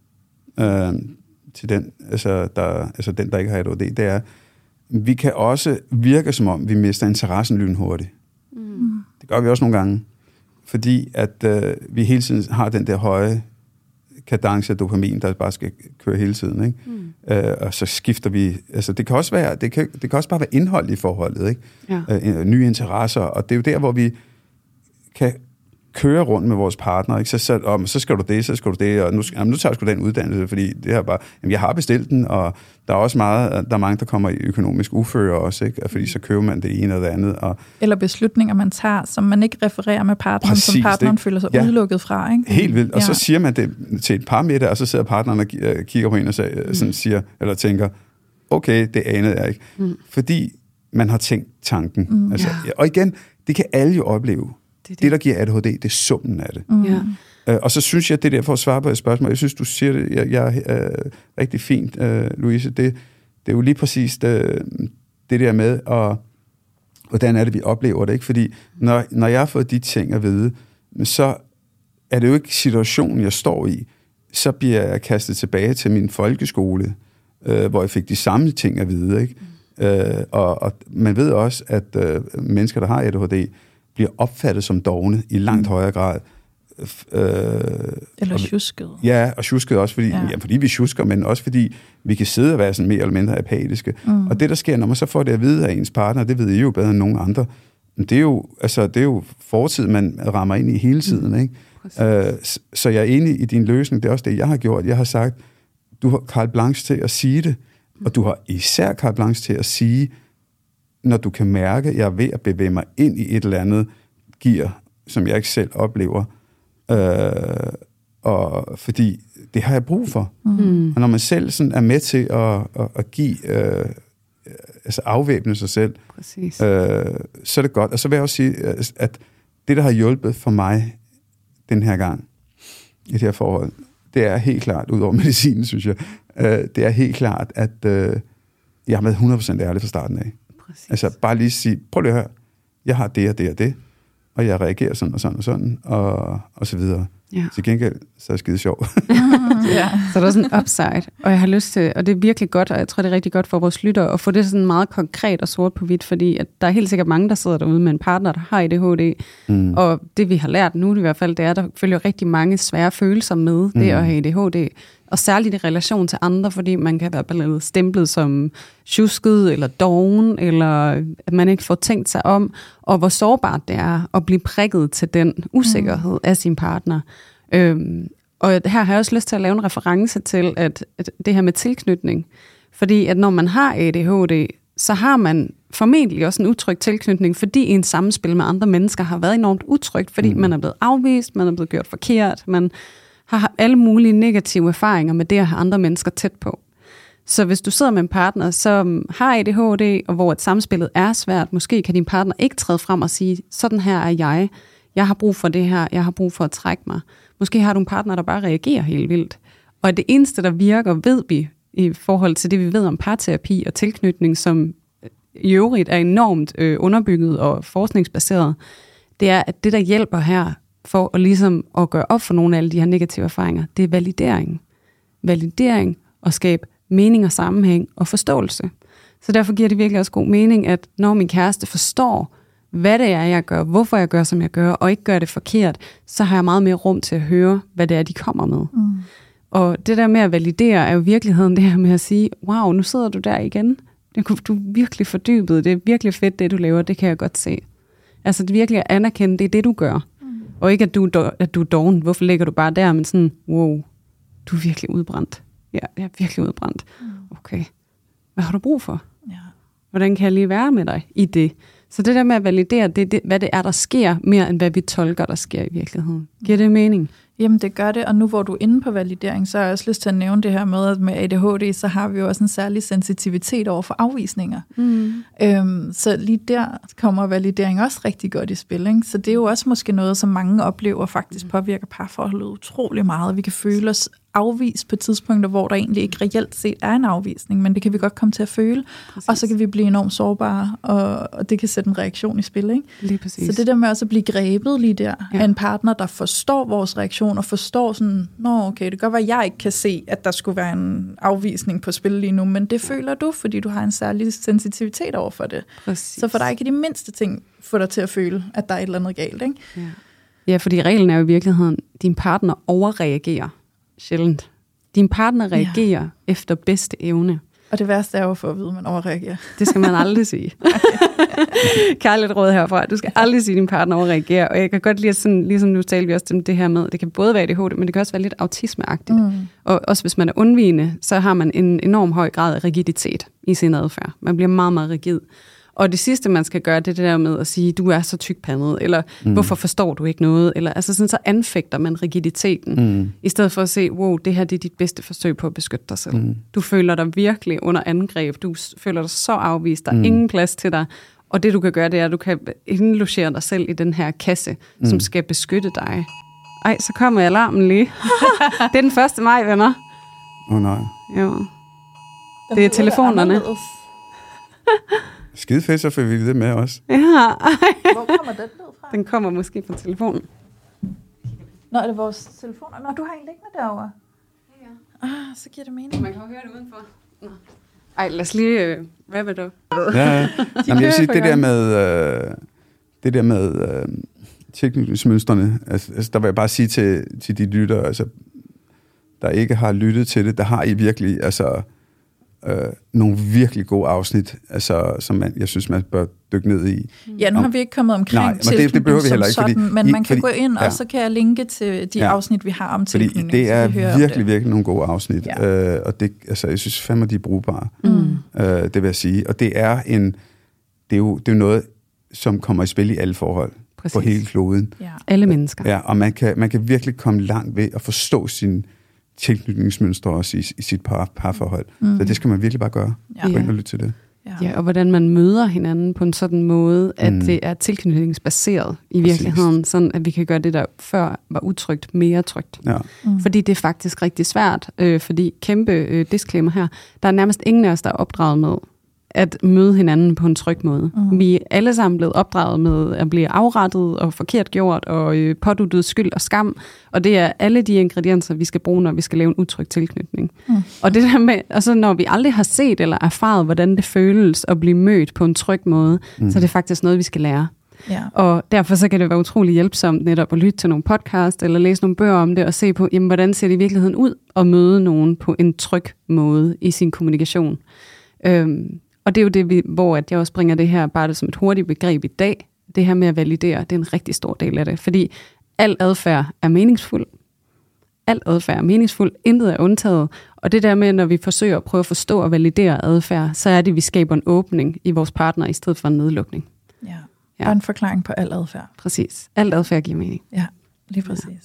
øh, til den, altså, der, altså den, der ikke har A D H D, det er, vi kan også virke som om, vi mister interessen lynhurtigt. Mm. Det gør vi også nogle gange, fordi at øh, vi hele tiden har den der høje kadence af dopamin, der bare skal køre hele tiden, ikke? Mm. Øh, og så skifter vi, altså det kan også være, det kan, det kan også bare være indhold i forholdet, ikke? Ja. Øh, nye interesser, og det er jo der, hvor vi kan køre rundt med vores partner, ikke? Så, så, om, så skal du det, så skal du det, og nu, jamen, nu tager jeg sgu den uddannelse, fordi det her bare, jamen, jeg har bestilt den, og der er også meget, der er mange, der kommer i økonomisk uføre også, ikke? Fordi så køber man det ene eller det andet. Og eller beslutninger, man tager, som man ikke refererer med partneren, præcis, som partneren det. føler sig ja. udelukket fra, ikke? Helt vildt, og ja. så siger man det til et par middag, og så sidder partneren og kigger på en og siger, sådan siger, eller tænker, okay, det anede jeg ikke. Mm. Fordi man har tænkt tanken. Mm. Altså, ja. Og igen, det kan alle jo opleve. Det, det. det, der giver A D H D, det er summen af det. Mm. Ja. Uh, og så synes jeg, det der for at svare på et spørgsmål, jeg synes, du siger det jeg, jeg, uh, rigtig fint, uh, Louise, det, det er jo lige præcis det, det der med, og hvordan er det, vi oplever det, ikke? Fordi når, når jeg har fået de ting at vide, så er det jo ikke situationen, jeg står i, så bliver jeg kastet tilbage til min folkeskole, uh, hvor jeg fik de samme ting at vide, ikke? Mm. Uh, og, og man ved også, at uh, mennesker, der har A D H D, bliver opfattet som dovne i langt højere grad. Øh, eller tjusket. Ja, og tjusket også, fordi, ja. Ja, fordi vi tjusker, men også fordi vi kan sidde og være sådan mere eller mindre apatiske. Mm. Og det, der sker, når man så får det at vide af ens partner, det ved I jo bedre end nogen andre, det er jo, altså, det er jo fortid, man rammer ind i hele tiden. Ikke? Øh, så jeg er enig i din løsning, det er også det, jeg har gjort. Jeg har sagt, du har carte blanche til at sige det, og du har især carte blanche til at sige, når du kan mærke, at jeg er ved at bevæge mig ind i et eller andet gear, som jeg ikke selv oplever. Øh, og fordi det har jeg brug for. Mm. Og når man selv sådan er med til at, at, at give, øh, altså afvæbne sig selv, øh, så er det godt. Og så vil jeg også sige, at det, der har hjulpet for mig den her gang, i det her forhold, det er helt klart, ud over medicinen, synes jeg, øh, det er helt klart, at øh, jeg har været hundrede procent ærlig fra starten af. Præcis. Altså bare lige sige, prøv lige at høre, jeg har det og det og det, og jeg reagerer sådan og sådan og sådan, og, og så videre. Ja. Til gengæld, så er det skide sjovt. Ja. Så der er sådan en upside, og jeg har lyst til, og det er virkelig godt, og jeg tror, det er rigtig godt for vores lyttere, at få det sådan meget konkret og sort på hvidt, fordi at der er helt sikkert mange, der sidder derude med en partner, der har A D H D, mm. og det vi har lært nu i hvert fald, det er, at der følger rigtig mange svære følelser med det mm. at have A D H D, og særligt i relation til andre, fordi man kan være blevet stemplet som tjusket eller doven, eller at man ikke får tænkt sig om, og hvor sårbart det er at blive prikket til den usikkerhed mm. af sin partner. Øhm, og her har jeg også lyst til at lave en reference til, at, at det her med tilknytning, fordi at når man har A D H D, så har man formentlig også en utryg tilknytning, fordi en samspil med andre mennesker har været enormt utrygt, fordi mm. man er blevet afvist, man er blevet gjort forkert, man har alle mulige negative erfaringer med det at have andre mennesker tæt på. Så hvis du sidder med en partner, som har A D H D, og hvor et samspillet er svært, måske kan din partner ikke træde frem og sige, sådan her er jeg, jeg har brug for det her, jeg har brug for at trække mig. Måske har du en partner, der bare reagerer helt vildt. Og det eneste, der virker, ved vi, i forhold til det, vi ved om parterapi og tilknytning, som i øvrigt er enormt øh, underbygget og forskningsbaseret, det er, at det, der hjælper her, for at, ligesom at gøre op for nogle af alle de her negative erfaringer, det er validering. Validering og skabe mening og sammenhæng og forståelse. Så derfor giver det virkelig også god mening, at når min kæreste forstår, hvad det er, jeg gør, hvorfor jeg gør, som jeg gør, og ikke gør det forkert, så har jeg meget mere rum til at høre, hvad det er, de kommer med. Mm. Og det der med at validere er jo virkeligheden det her med at sige, wow, nu sidder du der igen. Du er virkelig fordybet, det er virkelig fedt, det du laver, det kan jeg godt se. Altså det virkelig at anerkende, det er det, du gør. Og ikke, at du, at du er doven. Hvorfor ligger du bare der? Men sådan, wow, du er virkelig udbrændt. Ja, jeg er virkelig udbrændt. Okay, hvad har du brug for? Ja. Hvordan kan jeg lige være med dig i det? Så det der med at validere, det er det, hvad det er, der sker, mere end hvad vi tolker, der sker i virkeligheden. Giver det mening? Jamen, det gør det, og nu hvor du er inde på validering, så har jeg også lyst til at nævne det her med, at med A D H D, så har vi jo også en særlig sensitivitet over for afvisninger. Mm. Øhm, så lige der kommer validering også rigtig godt i spil, ikke? Så det er jo også måske noget, som mange oplever faktisk påvirker parforholdet utrolig meget. Vi kan føle os afvist på tidspunkter, hvor der egentlig ikke reelt set er en afvisning, men det kan vi godt komme til at føle, præcis. Og så kan vi blive enormt sårbare, og, og det kan sætte en reaktion i spil, ikke? Lige præcis. Så det der med også at blive grebet lige der, ja. Af en partner, der forstår vores reaktion, og forstår sådan, nå okay, det kan godt være, at jeg ikke kan se, at der skulle være en afvisning på spil lige nu, men det ja. Føler du, fordi du har en særlig sensitivitet over for det. Præcis. Så for dig kan de mindste ting få dig til at føle, at der er et eller andet galt, ikke? Ja, ja, fordi reglen er jo i virkeligheden, din partner overreagerer sjældent. Din partner reagerer ja. Efter bedste evne. Og det værste er jo for at vide, at man overreagerer. Det skal man aldrig sige. Kærligt råd herfra. Du skal aldrig sige, at din partner overreagerer. Og jeg kan godt lide, sådan, ligesom nu talte vi også om det her med, det kan både være A D H D, men det kan også være lidt autismeagtigt. Mm. Og også hvis man er undvigende, så har man en enorm høj grad af rigiditet i sin adfærd. Man bliver meget, meget rigid. Og det sidste, man skal gøre, det er det der med at sige, du er så tykpandet, eller mm. hvorfor forstår du ikke noget? Eller altså sådan, så anfægter man rigiditeten, mm. i stedet for at se, wow, det her det er dit bedste forsøg på at beskytte dig selv. Mm. Du føler dig virkelig under angreb, du føler dig så afvist, der er mm. ingen plads til dig. Og det du kan gøre, det er, at du kan indlogere dig selv i den her kasse, mm. som skal beskytte dig. Ej, så kommer alarmen lige. Det er den første maj, venner. Åh oh, nej. Jo. Det er telefonerne. Skide fedt, så får vi det med også. Ja. Hvor kommer den lyd fra? Den kommer måske fra telefonen. Nå, er det vores telefoner? Nå, du har en liggende derovre. Ja. Ah, så giver det mening. Man kan jo høre det udenfor. Nå. Ej, lad os lige... Øh, hvad vil du? Ja, ja. Jamen, jeg vil sige, det der med... Øh, det der med... Øh, tilknytningsmønstrene, altså, altså, der vil jeg bare sige til, til de lyttere, altså, der ikke har lyttet til det, der har I virkelig... altså Øh, nogle virkelig gode afsnit, altså, som man, jeg synes, man bør dykke ned i. Ja, nu har vi ikke kommet omkring Nej, men det, det behøver vi heller ikke, sådan, fordi, men I, man kan fordi, gå ind, ja. Og så kan jeg linke til de ja. Afsnit, vi har om tilknytning. Fordi det er virkelig, virkelig nogle gode afsnit, ja. øh, og det, altså, jeg synes fandme, de er brugbare. Mm. Øh, det vil jeg sige. Og det er en, det er jo, det er noget, som kommer i spil i alle forhold. Præcis. På hele kloden. Ja. Alle mennesker. Ja, og man kan, man kan virkelig komme langt ved at forstå sin tilknytningsmønstre også i, i sit par, parforhold. Mm. Så det skal man virkelig bare gøre. Ja. Gå ind og lytte til det. Ja. Ja, og hvordan man møder hinanden på en sådan måde, at mm. det er tilknytningsbaseret i virkeligheden, sådan at vi kan gøre det, der før var utrygt, mere trygt. Ja. Mm. Fordi det er faktisk rigtig svært, øh, fordi kæmpe øh, disclaimer her, der er nærmest ingen af os, der er opdraget med at møde hinanden på en tryg måde. Mm. Vi er alle sammen blevet opdraget med at blive afrettet og forkert gjort og øh, påduttet skyld og skam, og det er alle de ingredienser, vi skal bruge, når vi skal lave en utryg tilknytning. Mm. Og det der med, altså når vi aldrig har set eller erfaret, hvordan det føles at blive mødt på en tryg måde, mm. så er det faktisk noget, vi skal lære. Ja. Og derfor så kan det være utrolig hjælpsomt netop at lytte til nogle podcast eller læse nogle bøger om det og se på, jamen, hvordan ser det i virkeligheden ud at møde nogen på en tryg måde i sin kommunikation. Øhm, Og det er jo det, vi, hvor at jeg også bringer det her bare som et hurtigt begreb i dag. Det her med at validere, det er en rigtig stor del af det. Fordi al adfærd er meningsfuld. Al adfærd er meningsfuld. Intet er undtaget. Og det der med, når vi forsøger at prøve at forstå og validere adfærd, så er det, at vi skaber en åbning i vores partner, i stedet for en nedlukning. Ja, ja. Og en forklaring på al adfærd. Præcis. Al adfærd giver mening. Ja, lige præcis. Ja.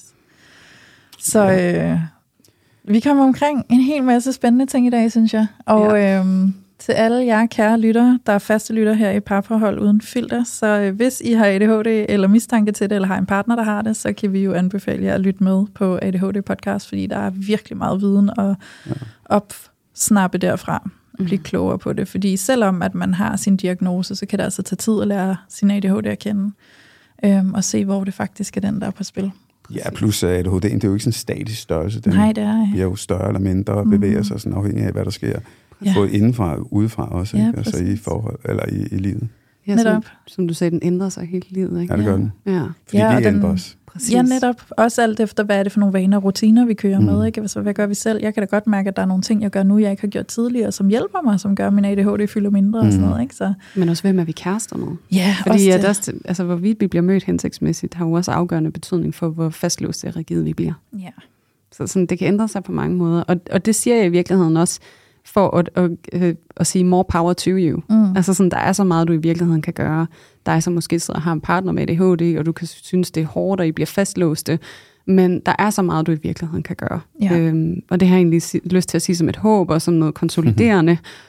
Så øh, vi kommer omkring en hel masse spændende ting i dag, synes jeg. Og... Ja. Øh, til alle jer kære lyttere, der er faste lyttere her i Parforhold Uden Filter, så øh, hvis I har A D H D eller mistanke til det, eller har en partner, der har det, så kan vi jo anbefale jer at lytte med på A D H D-podcast, fordi der er virkelig meget viden at ja. opsnappe derfra og blive klogere på det. Fordi selvom at man har sin diagnose, så kan det altså tage tid at lære sin A D H D at kende, øhm, og se, hvor det faktisk er den, der er på spil. Præcis. Ja, plus A D H D'en, det er jo ikke sådan en statisk størrelse. Den Nej, det er bliver jo større eller mindre og bevæger mm. sig sådan afhængig af, hvad der sker. Ja. Både indenfra og udefra også, ja, ikke? Altså i forhold eller i, i livet. Ja, som, som du sagde, den ændrer sig hele livet, ikke? Ja, det gør den. Ja. Fordi ja, vi ændrer os. Præcis. Ja, netop. Også alt efter, hvad er det for nogle vaner og rutiner, vi kører mm. med, ikke? Altså, hvad gør vi selv? Jeg kan da godt mærke, at der er nogle ting, jeg gør nu, jeg ikke har gjort tidligere, som hjælper mig, som gør, at min A D H D fylder mindre mm. og sådan noget, ikke? Så... Men også, hvem er vi kærester med? Ja, fordi også ja, det. Også, altså, hvorvidt vi bliver mødt hensigtsmæssigt, har jo også afgørende betydning for, hvor fastlåste og rigide vi bliver. Ja. Så sådan, det kan ændre sig på mange måder. Og, og det siger jeg i virkeligheden også, for at, at, at, at sige more power to you. Mm. Altså sådan, der er så meget, du i virkeligheden kan gøre. Der er så måske sidder og har en partner med A D H D, og du kan synes, det er hårdt, og I bliver fastlåste. Men der er så meget, du i virkeligheden kan gøre. Ja. Øhm, og det har jeg egentlig lyst til at sige som et håb, og som noget konsoliderende.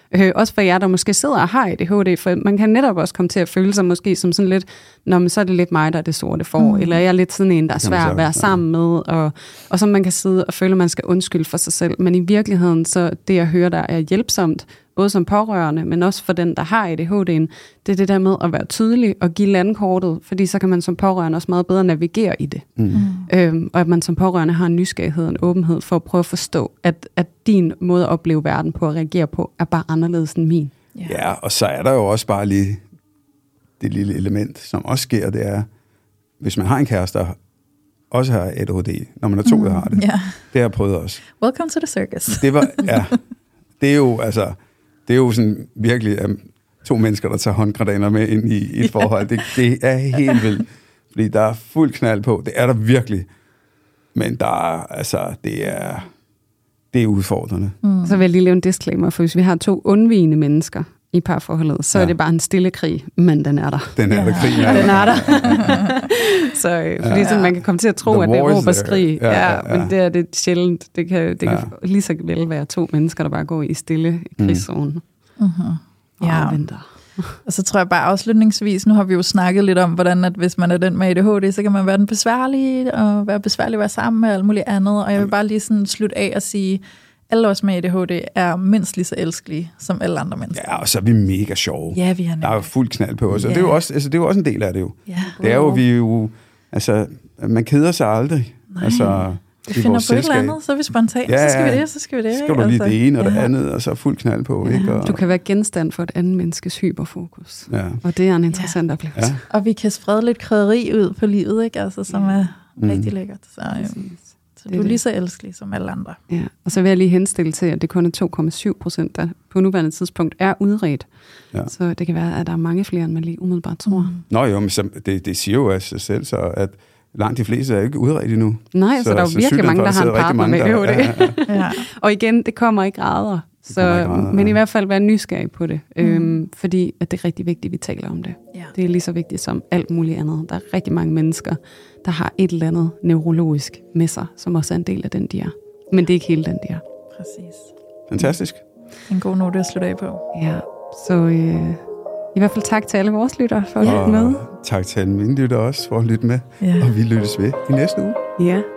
Øh, også for jer, der måske sidder og har A D H D, for man kan netop også komme til at føle sig måske som sådan lidt, nå, men så er det lidt mig, der er det sorte får, mm. eller jeg er lidt sådan en, der er svær at være sammen med, og, og så man kan sidde og føle, at man skal undskylde for sig selv. Men i virkeligheden, så det jeg hører, der er hjælpsomt, både som pårørende, men også for den, der har A D H D'en, det er det der med at være tydelig og give landkortet, fordi så kan man som pårørende også meget bedre navigere i det. Mm. Øhm, og at man som pårørende har en nysgerrighed og en åbenhed for at prøve at forstå, at, at din måde at opleve verden på og reagere på, er bare anderledes end min. Yeah. Ja, og så er der jo også bare lige det lille element, som også sker, det er, hvis man har en kæreste, der også har A D H D, når man er to, mm. der har det. Yeah. Det har jeg prøvet også. Welcome to the circus. Det var, ja, det er jo, altså, det er jo sådan virkelig um, to mennesker, der tager håndgranater med ind i, i et forhold. Det, det er helt vildt, fordi der er fuld knald på. Det er der virkelig. Men der er, altså, det er, det er udfordrende. Mm. Så vil jeg lige lave en disclaimer, for hvis vi har to undvigende mennesker i parforholdet, så ja. er det bare en stille krig, men den er der. Den er der, krigen er der. Den er der. Så øh, fordi ja. sådan, man kan komme til at tro, The at det er råb og skrig. Ja, ja, ja. Men det er det sjældent. Det kan, det kan ja. lige så vel være to mennesker, der bare går i stille krigszonen. Mm. Uh-huh. Ja. Og venter. Og så tror jeg bare afslutningsvis, nu har vi jo snakket lidt om, hvordan at hvis man er den med A D H D, så kan man være den besværlige, og være besværlig at være sammen med, og alt muligt andet. Og jeg vil bare lige sådan slutte af og sige, alle os med A D H D er mindst lige så elskelige som alle andre mennesker. Ja, og så er vi mega sjove. Ja, vi er Der er jo fuld knald på os, og ja. det, er jo også, altså, det er jo også en del af det jo. Ja. Det er jo, vi jo, altså, man keder sig aldrig. Nej. Altså, vi finder på selskab. Et eller andet, så er vi spontant, ja, så skal vi det, så skal vi det. Så skal du lige altså, det ene og ja. det andet, og så fuld knald på. Ja. Ikke? Og, du kan være genstand for et andet menneskes hyperfokus, ja. og det er en interessant ja. oplevelse. Ja. Og vi kan sprede lidt krydderi ud på livet, ikke? Altså, som er mm. rigtig lækkert. Så, øhm, så du er lige så elskelig som alle andre. Ja. Og så vil jeg lige henstille til, at det kun er to komma syv procent, der på nuværende tidspunkt er udredt. Ja. Så det kan være, at der er mange flere, end man lige umiddelbart tror. Mm. Nå jo, men så, det, det siger jo af sig selv, så at langt de fleste er ikke udredt endnu. Nej, så, så der er jo virkelig mange, der har en partner med A D H D. Ja, ja. ja. Og igen, det kommer i grader. Så, i grader men ja. i hvert fald være nysgerrig på det. Mm. Øhm, fordi at det er rigtig vigtigt, at vi taler om det. Ja. Det er lige så vigtigt som alt muligt andet. Der er rigtig mange mennesker, der har et eller andet neurologisk med sig, som også er en del af den, de er. Men det er ikke hele den, de er. Præcis. Fantastisk. En god note at slutte af på. Ja, så øh, i hvert fald tak til alle vores lyttere for at lytte med. Tak til alle mine lyttere også for at lytte med. Ja. Og vi lyttes ved i næste uge. Ja.